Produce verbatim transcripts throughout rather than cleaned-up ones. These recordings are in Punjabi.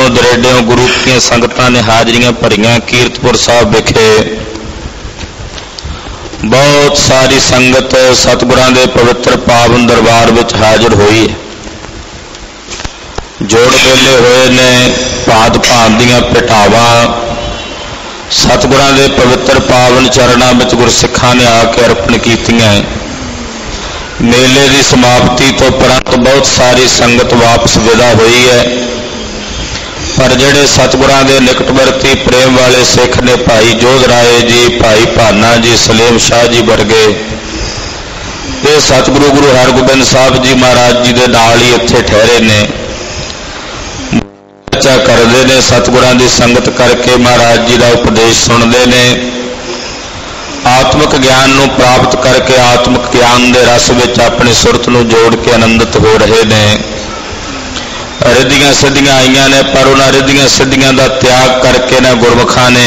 दूरों दरेडों गुरु की संगतां ने हाजरियां भरियां। कीरतपुर साहब विखे बहुत सारी संगत सतगुरां दे पवित्र पावन दरबार विच हाजिर हुई है। जोड़ मेले होए ने, भांत भांत दीआं पिटावां सतगुरां दे पवित्र पावन चरणां विच गुरसिखां ने आके अर्पण कीतियां। मेले की समाप्ति तो उपरंत बहुत सारी संगत वापस विदा हुई है, पर जिहड़े सतगुरां दे निकटवर्ती प्रेम वाले सिख ने भाई जोध राय जी, भाई भाना जी, सलीम शाह जी वर्गे ये सतगुरु गुरु हरगोबिंद साहब जी महाराज जी दे नाल ही इत्थे ठहरे ने, चर्चा करते ने, सतगुरां दी संगत करके महाराज जी का उपदेश सुनते ने, आत्मक ज्ञान नूं प्राप्त करके आत्मक ज्ञान के रस विच अपनी सुरत नूं जोड़ के आनंदित हो रहे ने। रिद्धियां सिद्धियां आईयां ने, पर उन्हां रिद्धियां सिद्धियां का त्याग करके ना गुरमुखां ने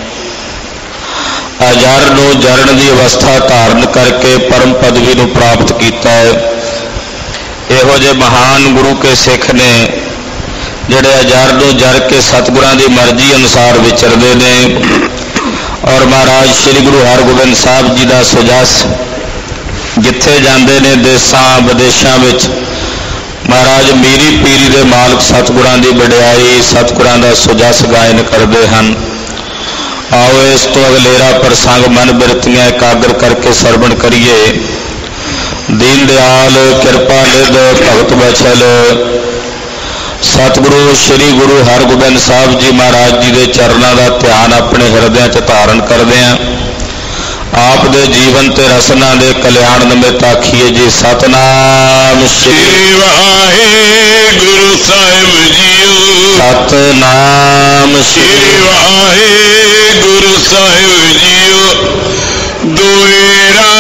अजर नूं जरण की अवस्था धारण करके परम पदवी नूं प्राप्त किया है। इहो जे महान गुरु के सिख ने जिहड़े अजर नूं जर के सतगुरां की मर्जी अनुसार विचरदे ने और महाराज श्री गुरु हरगोबिंद साहब जी का सुजस जिथे जाते ने देशों विदेशों में महाराज मीरी पीरी के मालक सतगुरां की वडियाई सतगुरां का सुजस गायन करते हैं। आओ इस तो अगलेरा प्रसंग मन बिरतियां एकाग्र करके सरवण करिए। दीन दयाल कृपा निध भगत बछल सतगुरु श्री गुरु हरगोबिंद साहब जी महाराज जी के चरणों का ध्यान अपने हिरदे च धारण करते हैं। आप दे जीवन ते रसना दे कल्याण निमित्त आखिए जी सतनाम श्री वाहिगुरु साहिब जीओ। सतनाम श्री वाहिगुरु साहिब जीओ। दुएरा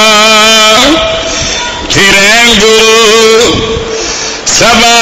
थिरे गुरु सभा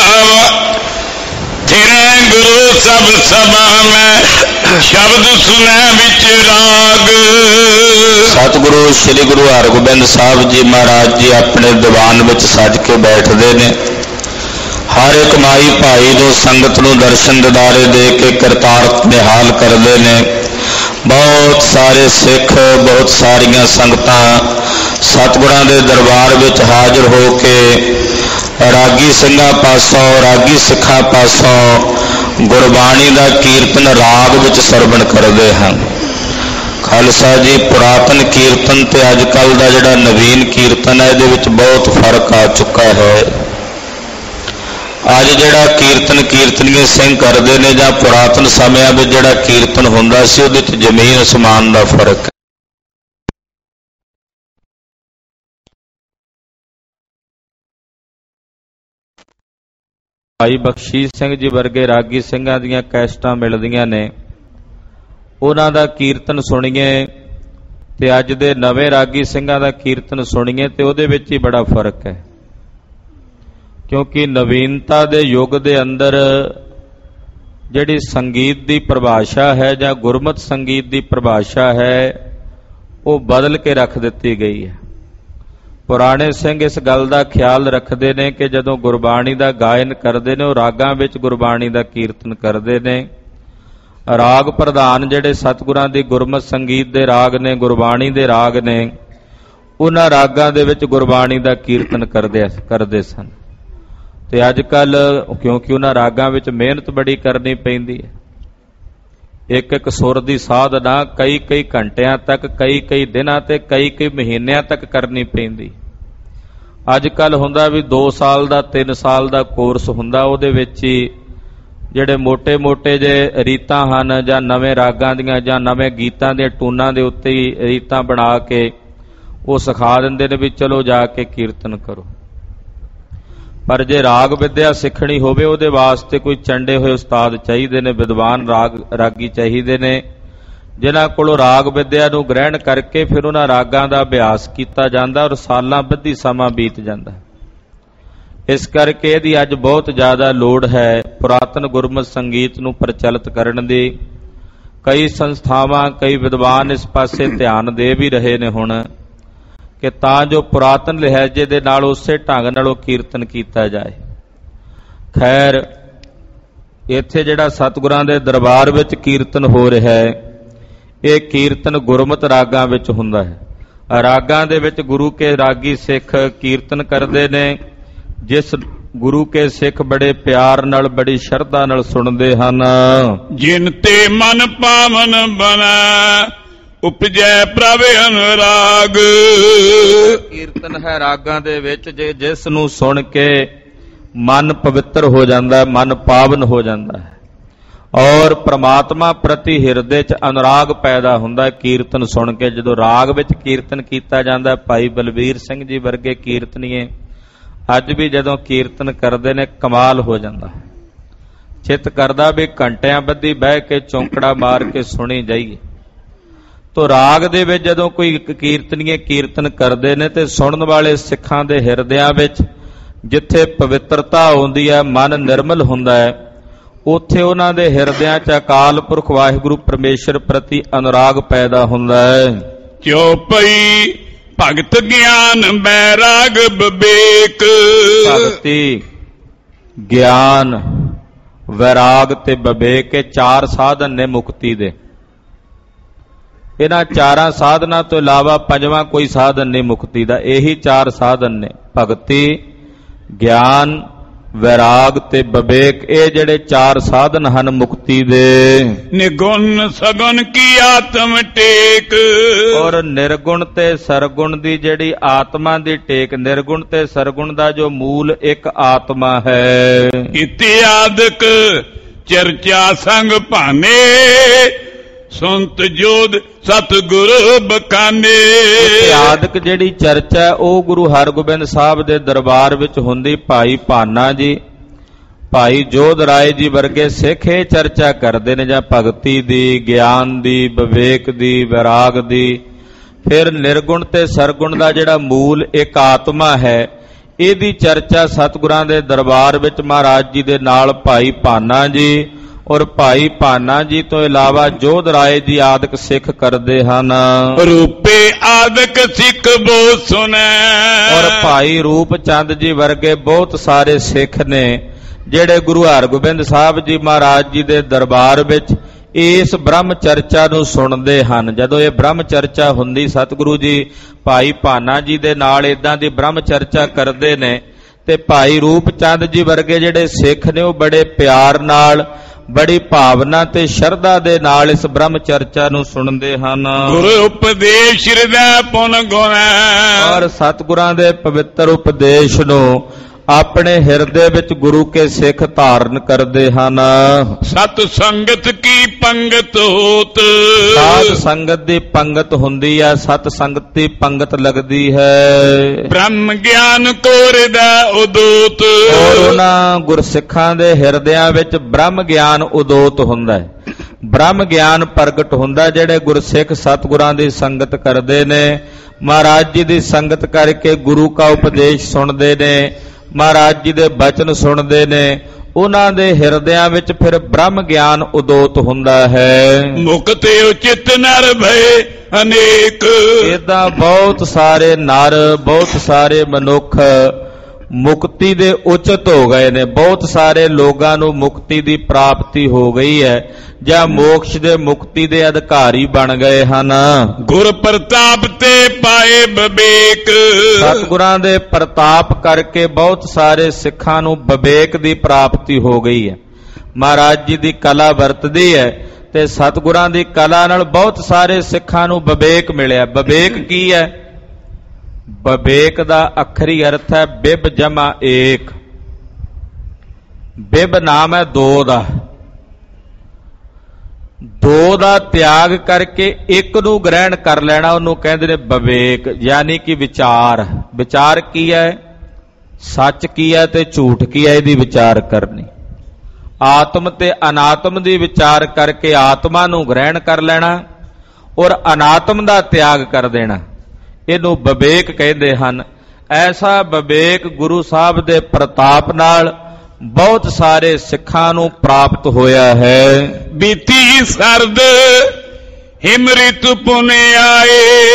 गुरु सब सभा में शब्द सुने विच राग। सतगुरु श्री गुरु हरगोबिंद साहब जी महाराज जी अपने दीवान विच सज के बैठते ने। हर एक माई भाई को संगत नूं दर्शन दिदारे दे के करतारत निहाल करते ने। बहुत सारे सिख बहुत सारिया संगतां सतगुरां दे दरबार विच हाजिर हो के रागी सिंघां पासों रागी सिखां पासों गुरबाणी का कीर्तन राग विच सरवण करते हैं। खालसा जी पुरातन कीर्तन ते अजकल का जिहड़ा नवीन कीर्तन है इहदे विच बहुत फर्क आ चुका है। अज जिहड़ा कीर्तन कीर्तनीय सिंह करते हैं जां पुरातन समयां विच जिहड़ा कीर्तन हुंदा सी उहदे विच जमीन आसमान का फर्क है। भाई बख्शीश सिंह जी वर्गे रागी सिंघां दीयां कैसटां मिलदियां ने, उन्हां दा कीर्तन सुणीए ते अज दे नवे रागी सिंघां दा कीर्तन सुणीए ते उहदे विच ही बड़ा फर्क है। क्योंकि नवीनता दे युग दे अंदर जिहड़ी संगीत दी परिभाषा है जां गुरमत संगीत दी परिभाषा है वो बदल के रख दित्ती गई है। पुराने सिंह इस गल का ख्याल रखते हैं कि जदों गुरबाणी का गायन करते हैं रागां विच गुरबाणी का कीर्तन करते हैं। राग प्रधान जिहड़े सतगुरां दी गुरमत संगीत दे राग ने गुरबाणी दे राग ने उन्हां रागां दे विच गुरबाणी का कीर्तन करदे करदे सन। ते अजकल क्योंकि उन्हां रागां विच मेहनत बड़ी करनी पैंदी है। एक एक सुर की साधना कई कई घंटिया तक कई कई दिनों ते कई कई महीनों तक करनी पैंदी। अजकल हुंदा भी दो साल का तीन साल का कोर्स हुंदा, उहदे विच ही जिहड़े मोटे मोटे जे रीतां हन जां नवें रागां दीयां जां नवें गीतां दे टूनां दे उत्ते ही रीतां बना के वो सिखा दिंदे ने भी चलो जाके कीर्तन करो। पर जे राग विद्या सिखनी होवे उहदे वास्ते कोई चंडे हुए उस्ताद चाहिए ने, विद्वान राग रागी चाहिए ने जिन्हां कोलों राग विद्या नूं ग्रहण करके फिर उन्हां रागां दा अभ्यास कीता जांदा और सालां बधी समां बीत जांदा। इस करके इहदी अज बहुत ज़्यादा लोड़ है पुरातन गुरमत संगीत नूं प्रचलित करन दी। कई संस्थावां कई विद्वान इस पासे ध्यान दे भी रहे ने हुण कि तां जो पुरातन लहजे दे नाल उसे ढंग नालों कीर्तन कीता जाए। खैर ਇੱਥੇ ਜਿਹੜਾ ਸਤਿਗੁਰਾਂ ਦੇ ਦਰਬਾਰ ਵਿੱਚ ਕੀਰਤਨ ਹੋ ਰਿਹਾ ਹੈ, ਇਹ ਕੀਰਤਨ ਗੁਰਮਤਿ ਰਾਗਾਂ ਵਿੱਚ ਹੁੰਦਾ ਹੈ। ਰਾਗਾਂ ਦੇ ਵਿੱਚ ਗੁਰੂ ਕੇ ਰਾਗੀ ਸਿੱਖ ਕੀਰਤਨ ਕਰਦੇ ਨੇ, ਜਿਸ ਗੁਰੂ ਕੇ ਸਿੱਖ ਬੜੇ ਪਿਆਰ ਨਾਲ, ਬੜੀ ਸ਼ਰਧਾ ਨਾਲ ਸੁਣਦੇ ਹਨ। ਜਿਨ ਤੇ ਮਨ ਪਾਵਨ ਬਨੈ ਉਪਜੈ ਪ੍ਰਭ ਅਨੁਰਾਗ। ਕੀਰਤਨ ਹੈ ਰਾਗਾਂ ਦੇ ਵਿੱਚ, ਜੇ ਜਿਸ ਨੂੰ ਸੁਣ ਕੇ ਮਨ ਪਵਿੱਤਰ ਹੋ ਜਾਂਦਾ, ਮਨ ਪਾਵਨ ਹੋ ਜਾਂਦਾ ਹੈ ਔਰ ਪ੍ਰਮਾਤਮਾ ਪ੍ਰਤੀ ਹਿਰਦੇ 'ਚ ਅਨੁਰਾਗ ਪੈਦਾ ਹੁੰਦਾ ਹੈ ਕੀਰਤਨ ਸੁਣ ਕੇ। ਜਦੋਂ ਰਾਗ ਵਿੱਚ ਕੀਰਤਨ ਕੀਤਾ ਜਾਂਦਾ, ਭਾਈ ਬਲਬੀਰ ਸਿੰਘ ਜੀ ਵਰਗੇ ਕੀਰਤਨੀਏ ਅੱਜ ਵੀ ਜਦੋਂ ਕੀਰਤਨ ਕਰਦੇ ਨੇ ਕਮਾਲ ਹੋ ਜਾਂਦਾ ਹੈ। ਚਿੱਤ ਕਰਦਾ ਵੀ ਘੰਟਿਆਂ ਬੱਧੀ ਬਹਿ ਕੇ ਚੌਂਕੜਾ ਮਾਰ ਕੇ ਸੁਣੀ ਜਾਈਏ। ਤੋ ਰਾਗ ਦੇ ਵਿੱਚ ਜਦੋਂ ਕੋਈ ਕੀਰਤਨੀਏ ਕੀਰਤਨ ਕਰਦੇ ਨੇ ਤੇ ਸੁਣਨ ਵਾਲੇ ਸਿੱਖਾਂ ਦੇ ਹਿਰਦਿਆਂ ਵਿੱਚ ਜਿੱਥੇ ਪਵਿੱਤਰਤਾ ਆਉਂਦੀ ਹੈ, ਮਨ ਨਿਰਮਲ ਹੁੰਦਾ ਹੈ, ਉੱਥੇ ਉਹਨਾਂ ਦੇ ਹਿਰਦਿਆਂ 'ਚ ਅਕਾਲ ਪੁਰਖ ਵਾਹਿਗੁਰੂ ਪਰਮੇਸ਼ਰ ਪ੍ਰਤੀ ਅਨੁਰਾਗ ਪੈਦਾ ਹੁੰਦਾ ਹੈ। ਚੌਪਈ ਭਗਤ ਗਿਆਨ ਬੈਰਾਗ ਵਿਵੇਕ। ਭਗਤੀ, ਗਿਆਨ, ਵੈਰਾਗ ਤੇ ਵਿਵੇਕ, ਇਹ ਚਾਰ ਸਾਧਨ ਨੇ ਮੁਕਤੀ ਦੇ। ਇਹਨਾਂ ਚਾਰਾਂ ਸਾਧਨਾਂ ਤੋਂ ਇਲਾਵਾ ਪੰਜਵਾਂ ਕੋਈ ਸਾਧਨ ਨਹੀਂ ਮੁਕਤੀ ਦਾ। ਇਹੀ ਚਾਰ ਸਾਧਨ ਨੇ, ਭਗਤੀ, ਗਿਆਨ, ਵੈਰਾਗ ਤੇ ਵਿਵੇਕ। ਇਹ ਜਿਹੜੇ ਚਾਰ ਸਾਧਨ ਹਨ ਮੁਕਤੀ ਦੇ। ਨਿਗੁਣ ਸਗੁਣ ਕੀ ਆਤਮ ਟੇਕ। ਔਰ ਨਿਰਗੁਣ ਤੇ ਸਰਗੁਣ ਦੀ ਜਿਹੜੀ ਆਤਮਾ ਦੀ ਟੇਕ, ਨਿਰਗੁਣ ਤੇ ਸਰਗੁਣ ਦਾ ਜੋ ਮੂਲ ਇੱਕ ਆਤਮਾ ਹੈ। ਇਤਿਆਦਿਕ ਚਰਚਾ ਸੰਗ ਭਾਨੇ ਸੰਤ ਜੋਧ ਸਤਿਗੁਰੂ ਬਖਾਨੇ। ਇਤਿਆਦਿਕ ਜਿਹੜੀ ਚਰਚਾ ਹੈ ਉਹ ਗੁਰੂ ਹਰਗੋਬਿੰਦ ਸਾਹਿਬ ਦੇ ਦਰਬਾਰ ਵਿੱਚ ਹੁੰਦੀ। ਭਾਈ ਭਾਨਾ ਜੀ, ਭਾਈ ਜੋਧ ਰਾਏ ਜੀ ਵਰਗੇ ਸਿੱਖ ਇਹ ਚਰਚਾ ਕਰਦੇ ਨੇ, ਜਾਂ ਭਗਤੀ ਦੀ, ਗਿਆਨ ਦੀ, ਵਿਵੇਕ ਦੀ, ਵੈਰਾਗ ਦੀ। ਫਿਰ ਨਿਰਗੁਣ ਤੇ ਸਰਗੁਣ ਦਾ ਜਿਹੜਾ ਮੂਲ ਇੱਕ ਆਤਮਾ ਹੈ, ਇਹਦੀ ਚਰਚਾ ਸਤਿਗੁਰਾਂ ਦੇ ਦਰਬਾਰ ਵਿੱਚ ਮਹਾਰਾਜ ਜੀ ਦੇ ਨਾਲ ਭਾਈ ਭਾਨਾ ਜੀ ਔਰ ਭਾਈ ਭਾਨਾ ਜੀ ਤੋਂ ਇਲਾਵਾ ਜੋਧ ਰਾਏ ਜੀ ਆਦਿਕ ਸਿੱਖ ਕਰਦੇ ਹਨ। ਰੂਪੇ ਆਦਿਕ ਸਿੱਖ ਬੋ ਸੁਨੈ। ਔਰ ਭਾਈ ਰੂਪ ਚੰਦ ਜੀ ਵਰਗੇ ਬਹੁਤ ਸਾਰੇ ਸਿੱਖ ਨੇ ਜਿਹੜੇ ਗੁਰੂ ਹਰਗੋਬਿੰਦ ਸਾਹਿਬ ਜੀ ਮਹਾਰਾਜ ਜੀ ਦੇ ਦਰਬਾਰ ਵਿੱਚ ਇਸ ਬ੍ਰਹਮ ਚਰਚਾ ਨੂੰ ਸੁਣਦੇ ਹਨ। ਜਦੋਂ ਇਹ ਬ੍ਰਹਮ ਚਰਚਾ ਹੁੰਦੀ, ਸਤਿਗੁਰੂ ਜੀ ਭਾਈ ਭਾਨਾ ਜੀ ਦੇ ਨਾਲ ਏਦਾਂ ਦੀ ਬ੍ਰਹਮ ਚਰਚਾ ਕਰਦੇ ਨੇ ਤੇ ਭਾਈ ਰੂਪ ਚੰਦ ਜੀ ਵਰਗੇ ਜਿਹੜੇ ਸਿੱਖ ਨੇ ਉਹ ਬੜੇ ਪਿਆਰ ਨਾਲ, ਬੜੀ ਭਾਵਨਾ ਤੇ ਸ਼ਰਧਾ ਦੇ ਨਾਲ ਇਸ ਬ੍ਰਹਮ ਚਰਚਾ ਨੂੰ ਸੁਣਦੇ ਹਨ। ਗੁਰੂ ਉਪਦੇਸ਼ ਹਿਰਦੈ ਪੁਨ ਗੁਣੈ। ਔਰ ਸਤਿਗੁਰਾਂ ਦੇ ਪਵਿੱਤਰ ਉਪਦੇਸ਼ ਨੂੰ ਆਪਣੇ ਹਿਰਦੇ ਵਿੱਚ ਗੁਰੂ ਕੇ ਸਿੱਖ ਧਾਰਨ ਕਰਦੇ ਹਨ। ਸਤ ਸੰਗਤ ਕੀ ਪੰਗਤ ਹੋਤ। ਸਾਧ ਸੰਗਤ ਦੀ ਪੰਗਤ ਹੁੰਦੀ ਹੈ, ਸਤ ਸੰਗਤ ਦੀ ਪੰਗਤ ਲੱਗਦੀ ਹੈ। ਬ੍ਰਹਮ ਗਿਆਨ ਕੋਰਦਾ ਉਦੋਤ। ਔਰ ਉਹਨਾਂ ਗੁਰਸਿੱਖਾਂ ਦੇ ਹਿਰਦਿਆਂ ਵਿੱਚ ਬ੍ਰਹਮ ਗਿਆਨ ਉਦੋਤ ਹੁੰਦਾ ਹੈ, ਬ੍ਰਹਮ ਗਿਆਨ ਪ੍ਰਗਟ ਹੁੰਦਾ। ਜਿਹੜੇ ਗੁਰਸਿੱਖ ਸਤਿਗੁਰਾਂ ਦੀ ਸੰਗਤ ਕਰਦੇ ਨੇ, ਮਹਾਰਾਜ ਜੀ ਦੀ ਸੰਗਤ ਕਰਕੇ ਗੁਰੂ ਕਾ ਉਪਦੇਸ਼ ਸੁਣਦੇ ਨੇ, ਮਹਾਰਾਜ ਜੀ ਦੇ ਬਚਨ ਸੁਣਦੇ ਨੇ, ਉਹਨਾਂ ਦੇ ਹਿਰਦਿਆਂ ਵਿੱਚ ਫਿਰ ਬ੍ਰਹਮ ਗਿਆਨ ਉਦੋਤ ਹੁੰਦਾ ਹੈ। ਮੁਕਤੇ ਉਚਿਤ ਨਰ ਭਏ ਅਨੇਕ। ਏਦਾਂ ਬਹੁਤ ਸਾਰੇ ਨਰ, ਬਹੁਤ ਸਾਰੇ ਮਨੁੱਖ ਮੁਕਤੀ ਦੇ ਉਚਿਤ ਹੋ ਗਏ ਨੇ। ਬਹੁਤ ਸਾਰੇ ਲੋਕਾਂ ਨੂੰ ਮੁਕਤੀ ਦੀ ਪ੍ਰਾਪਤੀ ਹੋ ਗਈ ਹੈ ਜਾਂ ਮੋਕਸ਼ ਦੇ ਮੁਕਤੀ ਦੇ ਅਧਿਕਾਰੀ ਬਣ ਗਏ ਹਨ। ਗੁਰ ਪ੍ਰਤਾਪ ਤੇ ਪਾਏ ਵਿਵੇਕ। ਸਤਿਗੁਰਾਂ ਦੇ ਪ੍ਰਤਾਪ ਕਰਕੇ ਬਹੁਤ ਸਾਰੇ ਸਿੱਖਾਂ ਨੂੰ ਵਿਵੇਕ ਦੀ ਪ੍ਰਾਪਤੀ ਹੋ ਗਈ ਹੈ। ਮਹਾਰਾਜ ਜੀ ਦੀ ਕਲਾ ਵਰਤਦੀ ਹੈ ਤੇ ਸਤਿਗੁਰਾਂ ਦੀ ਕਲਾ ਨਾਲ ਬਹੁਤ ਸਾਰੇ ਸਿੱਖਾਂ ਨੂੰ ਵਿਵੇਕ ਮਿਲਿਆ। ਵਿਵੇਕ ਕੀ ਹੈ? ਵਿਵੇਕ ਦਾ ਅੱਖਰੀ ਅਰਥ ਹੈ ਬਿਬ ਜਮਾ ਏਕ। ਬਿਬ ਨਾਮ ਹੈ ਦੋ ਦਾ, ਦੋ ਦਾ ਤਿਆਗ ਕਰਕੇ ਇੱਕ ਨੂੰ ਗ੍ਰਹਿਣ ਕਰ ਲੈਣਾ, ਉਹਨੂੰ ਕਹਿੰਦੇ ਨੇ ਵਿਵੇਕ, ਯਾਨੀ ਕਿ ਵਿਚਾਰ। ਵਿਚਾਰ ਕੀ ਹੈ? ਸੱਚ ਕੀ ਹੈ ਤੇ ਝੂਠ ਕੀ ਹੈ, ਇਹਦੀ ਵਿਚਾਰ ਕਰਨੀ। ਆਤਮ ਤੇ ਅਨਾਤਮ ਦੀ ਵਿਚਾਰ ਕਰਕੇ ਆਤਮਾ ਨੂੰ ਗ੍ਰਹਿਣ ਕਰ ਲੈਣਾ ਔਰ ਅਨਾਤਮ ਦਾ ਤਿਆਗ ਕਰ ਦੇਣਾ, ਇਹਨੂੰ ਵਿਵੇਕ ਕਹਿੰਦੇ ਹਨ। ਐਸਾ ਵਿਵੇਕ ਗੁਰੂ ਸਾਹਿਬ ਦੇ ਪ੍ਰਤਾਪ ਨਾਲ ਬਹੁਤ ਸਾਰੇ ਸਿੱਖਾਂ ਨੂੰ ਪ੍ਰਾਪਤ ਹੋਇਆ ਹੈ। ਬੀਤੀ ਸਰਦ ਹਿਮ੍ਰਿਤ ਪੁਨ ਆਏ